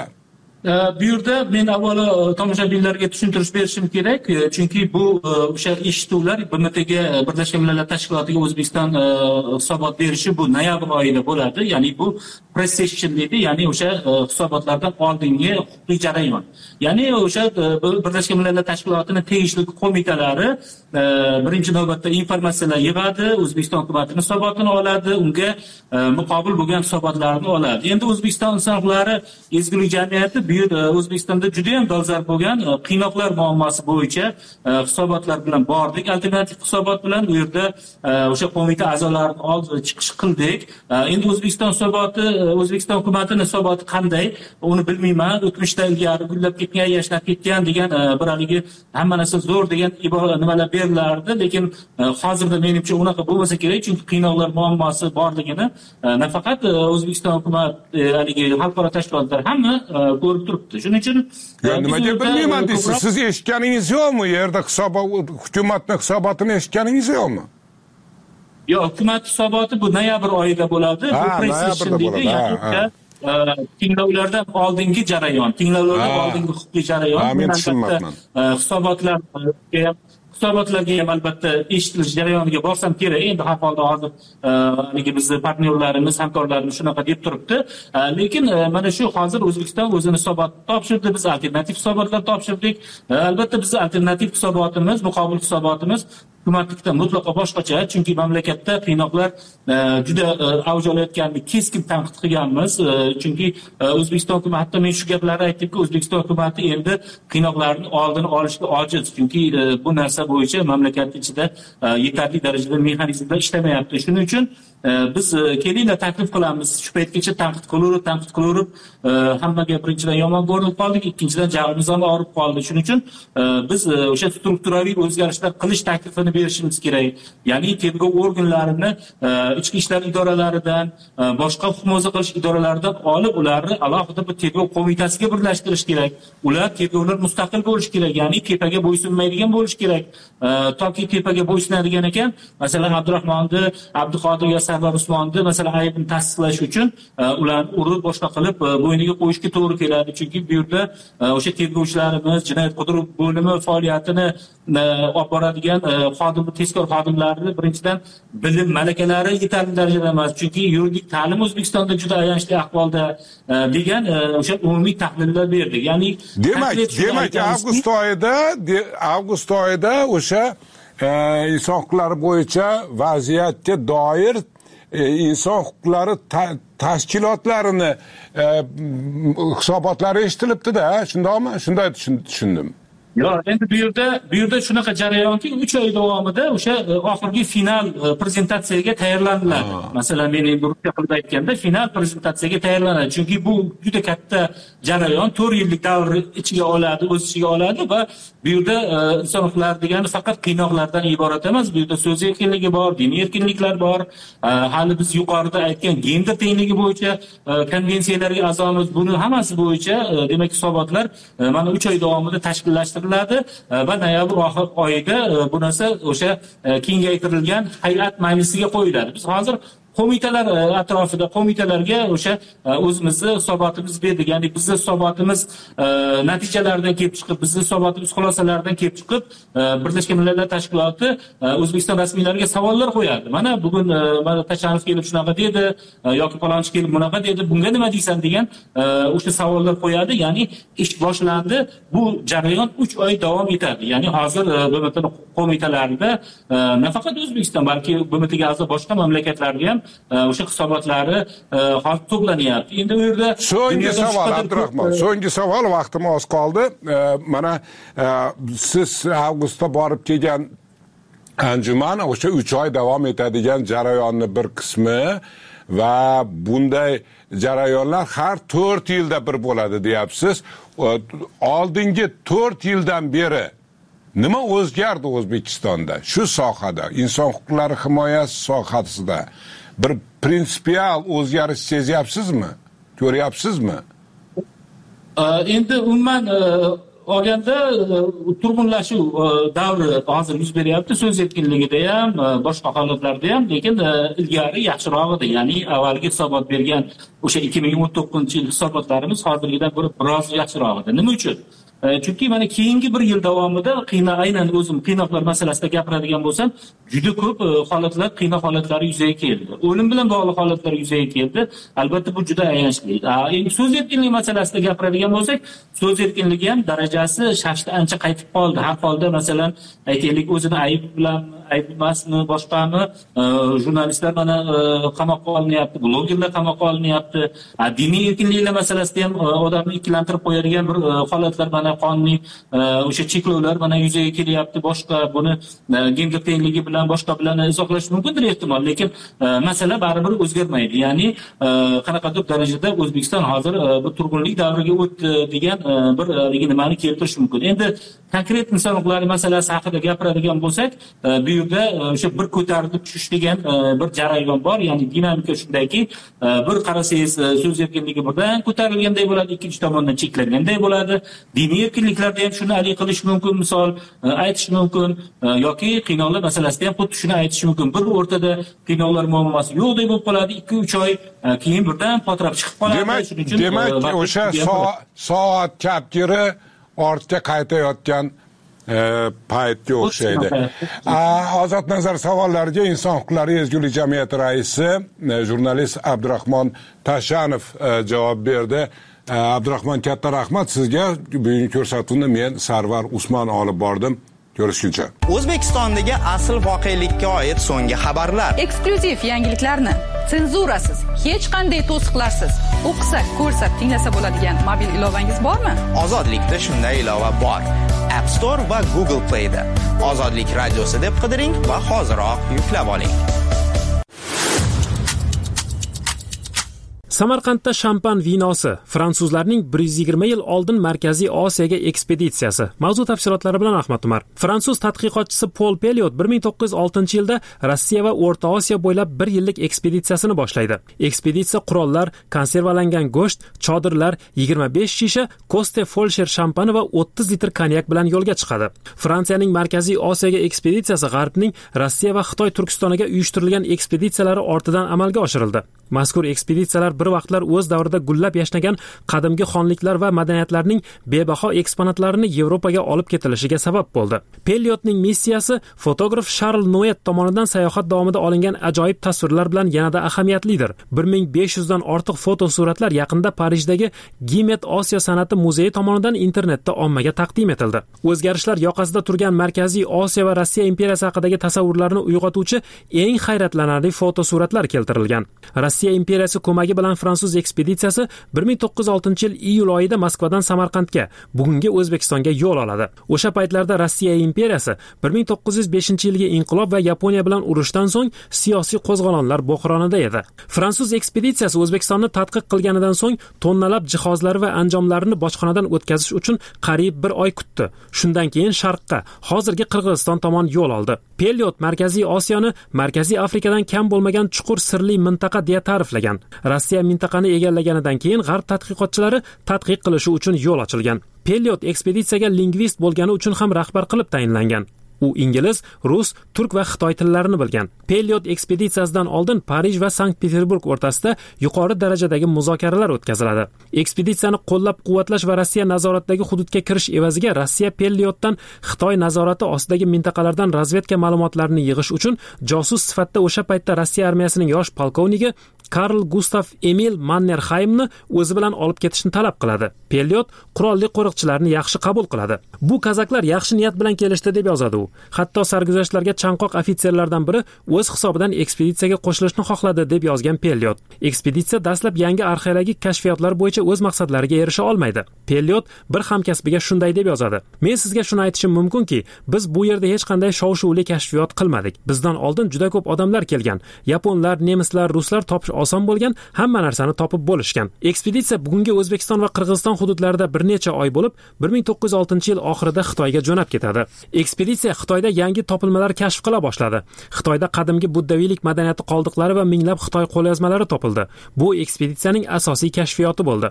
Bu yerda men avvalo tomoshabinlarga tushuntirish berishim kerak, chunki bu o'sha eshituvlar B M Tga, Birlashgan Millatlar Tashkilotiga O'zbekiston hisobot berishi bu noyabr oyida bo'ladi. Ya'ni bu pre-session deydi, ya'ni o'sha hisobotlardan oldingi huquqiy jarayon. Ya'ni o'sha Birlashgan Millatlar Tashkilotining tegishli qo'mitalari birinchi navbatda informatsiyalar yig'adi, O'zbekiston hukumatining hisobotini oladi, unga muqobil bo'lgan hisobotlarni oladi. Endi O'zbekiston inson huquqlari ezgulik jamiyati bu yerda O'zbekistonda juda ham dolzarb bo'lgan qiynoqlar muammosi bo'yicha hisobotlar bilan bordik. Alternativ hisobot bilan u yerda o'sha qo'mita a'zolarini oldiga chiqish qildik. Endi O'zbekiston hisoboti, O'zbekiston hukumatining hisoboti qanday, uni bilmayman. O'tmishda ilgari gullab ketgan, yashnab ketgan degan bir haligi hamma narsa zo'r degan ibora nimalar berilardi, lekin hozirda menimcha unaqa bo'lmasa kerak, chunki qiynoqlar muammosi borligini nafaqat O'zbekiston hukumati, haligi xalqaro tashkilotlar hamma ko'rib turibdi. Shuning uchun nimaga bilmayman deysiz? Siz eshitganingiz yo'qmi? Yerda hisobot, hukumatning hisobotini eshitganingiz yo'qmi? Yo'q, hukumat hisoboti bu noyabr oyida bo'ladi. Bu pre-session deydi, ya'ni tinglovlardan oldingi jarayon, tinglovlardan oldingi huquqiy jarayon. Men tushunmayapman. Hisobotlar hisobotlarga ham albatta eshitilish jarayoniga borsam kerak. Endi har holda hozir haligi bizning partnyorlarimiz, hamkorlarimiz shunaqa deb turibdi. Lekin mana shu hozir O'zbekiston o'zini hisobot topshirdi, biz alternativ hisobotlar topshirdik. Albatta bizning alternativ hisobotimiz, muqobil hisobotimiz hukumatlikdan mutlaqo boshqacha, chunki mamlakatda qiynoqlar juda avj olayotganini keskin tanqid qilganmiz. Chunki O'zbekiston hukumati, hatto men shu gaplarni aytdimki, O'zbekiston hukumati endi qiynoqlarning oldini olishga ojiz, chunki bu narsa bo'yicha mamlakat ichida yetarli darajada mexanizmlar ishlamayapti. Shuning uchun biz kelinglar taklif qilamiz. Shu paytgacha tanqid qilaverib, tanqid qilaverib, hammaga birinchidan yomon ko'rinib qoldik, ikkinchidan jag'imiz ham og'rib qoldi. Shuning uchun biz o'sha strukturaviy o'zgarishlar qilish taklifini berishimiz kerak. Ya'ni tergov organlarini ichki ishlar idoralaridan, boshqa hukumat qilish idoralaridan olib, ularni alohida bir tergov qo'mitasiga birlashtirish kerak. Ular tergovlar mustaqil bo'lishi kerak, ya'ni tepaga bo'ysunmaydigan bo'lishi kerak. Toki tepaga bo'ysunadigan ekan, masalan, Abdurahmonni, Abduqodir yo Sarvar Usmonni masalan aybini tasdiqlash uchun ularni urib boshqa qilib bo'yniga qo'yishga to'g'ri keladi. Chunki bu yerda o'sha tergovchilarimiz, jinoyat qidiruv bo'limi faoliyatini olib boradigan xodim, tezkor xodimlarni birinchidan bilim malakalari yetarli darajada emas. Chunki yuridik ta'lim O'zbekistonda juda ayanchli ahvolda degan o'sha umumiy tahlillar berdik. Ya'ni demak, demak avgust oyida, avgust oyida o'sha inson huquqlari bo'yicha vaziyatga doir inson huquqlari tashkilotlarini hisobotlari eshitilibdi-da, shundaymi? Shunday tushundim. Yo'q, endi bu yerda bu yerda shunaqa jarayonki uch oy davomida o'sha oxirgi final prezentatsiyaga tayyorlaniladi. Masalan, men endi ruscha qilib aytganda final prezentatsiyaga tayyorlanadi. Chunki bu juda katta jarayon, to'rt yillik davr ichiga oladi, o'z ichiga oladi va bu yerda inson huquqlari degani faqat qiynoqlardan iborat emas. Bu yerda so'z erkinligi bor, diniy erkinliklar bor. Hali biz yuqorida aytgan gender tengligi bo'yicha konvensiyalarga a'zomiz. Buni hammasi bo'yicha demak hisobotlar mana uch oy davomida tashkillashtiriladi va noyabr oxir oyida bu narsa o'sha kengaytirilgan hay'at majlisiga qo'yiladi. Biz hozir qo'mitalar atrofida qo'mitalarga o'sha o'zimizni hisobotimiz berdik. Ya'ni bizning hisobotimiz natijalaridan kelib chiqib, bizning hisobotimiz xulosalaridan kelib chiqib, Birlashgan Millatlar Tashkiloti O'zbekiston rasmiylariga savollar qo'yadi. Mana bugun mana Tashanov kelib shunaqa dedi yoki palonchi kelib bunaqa dedi, bunga nima deysan degan o'sha savollar qo'yadi. Ya'ni ish boshlandi. Bu jarayon uch oy davom etadi. Ya'ni hozir B M T qo'mitalarida nafaqat O'zbekiston, balki B M Tga a'zo boshqa mamlakatlarda ham o'sha hisobotlari hozir to'planyapti. Endi u yerda so'nggi savol Abdurahmon, so'nggi savol, vaqtim oz qoldi. Mana siz avgustda borib kelgan anjuman o'sha uch oy davom etadigan jarayonni bir qismi va bunday jarayonlar har to'rt yilda bir bo'ladi deyapsiz. Oldingi to'rt yildan beri nima o'zgardi O'zbekistonda shu sohada, inson huquqlari himoyasi sohasida bir prinsipial o'zgarish sezyapsizmi? Ko'ryapsizmi? Endi umuman olganda turg'unlashuv davri hozir yuz beryapti, so'z erkinligida ham, boshqa holatlarda ham, lekin ilgari yaxshiroq edi. Ya'ni avvalgi hisobot bergan o'sha ikki ming o'n to'qqizinchi yil hisobotlarimiz hozirgidan ko'ra biroz yaxshiroq edi. Nima uchun? Chunki mana keyingi bir yil davomida qiyna aynan o'zim qiynoqlar masalasida gapiradigan bo'lsam, juda ko'p holatlar, qiynoq holatlari yuzaga keldi. O'lim bilan bog'liq holatlar yuzaga keldi. Albatta bu juda ayanchli. Endi so'z erkinligi masalasida gapiradigan bo'lsak, so'z erkinligi ham darajasi shashda ancha qaytib qoldi. Har holda masalan aytaylik o'zini ayb bilan ayb emasmi, boshqami jurnalistlar mana qamoqqa olinyapti, blogerlar qamoqqa olinyapti. Diniy erkinliklar masalasida ham odamni ikkilantirib qo'yadigan bir holatlar mana qonuniy o'sha cheklovlar mana yuzaga kelyapti. Boshqa buni gender tengligi bilan boshqa bilan izohlash mumkindir ehtimol, lekin masala baribir o'zgarmaydi. Ya'ni qanaqadir darajada O'zbekiston hozir bir turg'unlik davriga o'tdi degan bir nimani keltirish mumkin. Endi konkret inson huquqlari masalasi haqida gapiradigan bo'lsak, bu yerda o'sha bir ko'tarilib tushish degan bir jarayon bor. Ya'ni dinamika shundayki, bir qarasangiz so'z erkinligi birdan ko'tarilganday bo'ladi, ikkinchi tomondan cheklanganday bo'ladi. Diniy erkinliklarda ham shuni alik qilish mumkin, misol aytish mumkin, yoki qiynoqlar masalasida ham xuddi shuni aytish mumkin. Bir o'rtada qiynoqlar muammosi yo'qdek bo'lib qoladi, ikki uch oy keyin birdan potrab chiqib qoladi. Demak, demak o'sha soat kaptiri ortga qaytayotgan paytga o'xshaydi. Ozod nazar savollariga Inson huquqlari ezgulik jamiyati raisi jurnalist Abdurahmon Tashanov javob berdi. Abdurahmon, katta rahmat sizga. Bugungi ko'rsatuvni men Sarvar Usmon olib bordim. Ko'rishguncha. O'zbekistondagi asl voqelikka oid so'nggi xabarlar, eksklyuziv yangiliklarni senzurasiz, hech qanday to'siqlarsiz o'qisa, ko'rsa, tinglasa bo'ladigan mobil ilovangiz bormi? Ozodlikda shunday ilova bor. App Store va Google Play da. Ozodlik radiosi deb qidiring va hoziroq yuklab oling. Samarqandda shampan vinosi, fransuzlarning bir yuz yigirma yil oldin Markaziy Osiyoga ekspeditsiyasi. Mavzu tafsilotlari bilan Ahmad Umar. Fransuz tadqiqotchisi Paul Pelliot bir ming to'qqiz yuz oltinchi yilda Rossiya va O'rta Osiyo bo'ylab bir yillik ekspeditsiyasini boshlaydi. Ekspeditsiya qurollar, konservalangan go'sht, chodirlar, yigirma besh shisha Koste Folsher shampani va o'ttiz litr konyak bilan yo'lga chiqadi. Fransiyaning Markaziy Osiyoga ekspeditsiyasi G'arbning Rossiya va Xitoy Turkistoniga uyushtirilgan ekspeditsiyalari ortidan amalga oshirildi. Mazkur ekspeditsiyalar bir vaqtlar o'z davrida gullab yashnagan qadimgi xonliklar va madaniyatlarning bebaho eksponatlarini Yevropaga olib ketilishiga sabab bo'ldi. Pelliotning missiyasi fotograf Charles Noet tomonidan sayohat davomida olingan ajoyib tasvirlar bilan yanada ahamiyatlidir. bir ming besh yuz dan ortiq fotosuratlar yaqinda Parijdagi Gimet Osiyo san'ati muzeyi tomonidan internetda ommaga taqdim etildi. O'zgarishlar yoqasida turgan Markaziy Osiyo va Rossiya imperiyasi haqidagi tasavvurlarni uyg'otuvchi eng hayratlanarli fotosuratlar keltirilgan. Rossiya imperiyasi ko'magi bilan fransuz ekspeditsiyasi bir ming to'qqiz yuz oltinchi yil iyul oyida Moskvadan Samarqandga, bugungi O'zbekistonga yo'l oladi. O'sha paytlarda Rossiya imperiyasi bir ming to'qqiz yuz beshinchi yilgi inqilob va Yaponiya bilan urushdan so'ng siyosiy qo'zg'olonlar bo'hronida edi. Fransuz ekspeditsiyasi O'zbekistonni tadqiq qilganidan so'ng tonnalab jihozlari va anjomlarini bojxonadan o'tkazish uchun qariyb bir oy kutdi. Shundan keyin sharqqa, hozirgi Qirg'iziston tomon yo'l oldi. Pelliot Markaziy Osiyoni Markaziy Afrikadan kam bo'lmagan chuqur sirli mintaqa deya ta'riflagan. Rossiya mintaqani egallaganidan keyin G'arb tadqiqotchilari tadqiq qilishi uchun yo'l ochilgan. Pelliot ekspeditsiyaga lingvist bo'lgani uchun ham rahbar qilib tayinlangan. U ingliz, rus, turk va xitoy tillarini bilgan. Pelyot ekspeditsiyasidan oldin Parij va Sankt-Peterburg o'rtasida yuqori darajadagi muzokaralar o'tkaziladi. Ekspeditsiyani qo'llab-quvvatlash va Rossiya nazoratidagi hududga kirish evaziga Rossiya Pelyotdan Xitoy nazorati ostidagi mintaqalardan razvedka ma'lumotlarini yig'ish uchun josus sifatida o'sha paytda Rossiya armiyasining yosh polkovniki Karl Gustav Emil Mannerheimni o'zi bilan olib ketishni talab qiladi. Pelyot qurolli qo'riqchilarni yaxshi qabul qiladi. Bu kazaklar yaxshi niyat bilan kelishdi deb yozadi u. Hatto sarguzashtlarga chanqoq ofitserlardan biri o'z hisobidan ekspeditsiyaga qo'shilishni xohladi deb yozgan Pelyot. Ekspeditsiya dastlab yangi arxeologik kashfiyotlar bo'yicha o'z maqsadlariga erisha olmaydi. Pelyot bir hamkasbiga shunday deb yozadi: "Men sizga shuni aytishim mumkinki, biz bu yerda hech qanday shov-shuvli kashfiyot qilmadik. Bizdan oldin juda ko'p odamlar kelgan. Yaponlar, nemislar, ruslar topish oson bo'lgan, hamma narsani topib bo'lishgan." Ekspeditsiya bugungi O'zbekiston va Qirg'iziston hududlarida bir necha oy bo'lib, bir ming to'qqiz yuz oltinchi yil oxirida Xitoyga jo'nab ketadi. Ekspeditsiya Xitoyda yangi topilmalar kashf qila boshladi. Xitoyda qadimgi buddaviylik madaniyati qoldiqlari va minglab Xitoy qo'lyozmalari topildi. Bu ekspeditsiyaning asosiy kashfiyoti bo'ldi.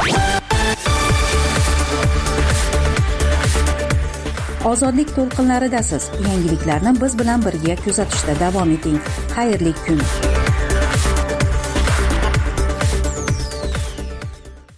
Ozodlik to'lqinlaridasiz. Yangiliklarni biz bilan birga kuzatishda davom eting. Xayrli kun.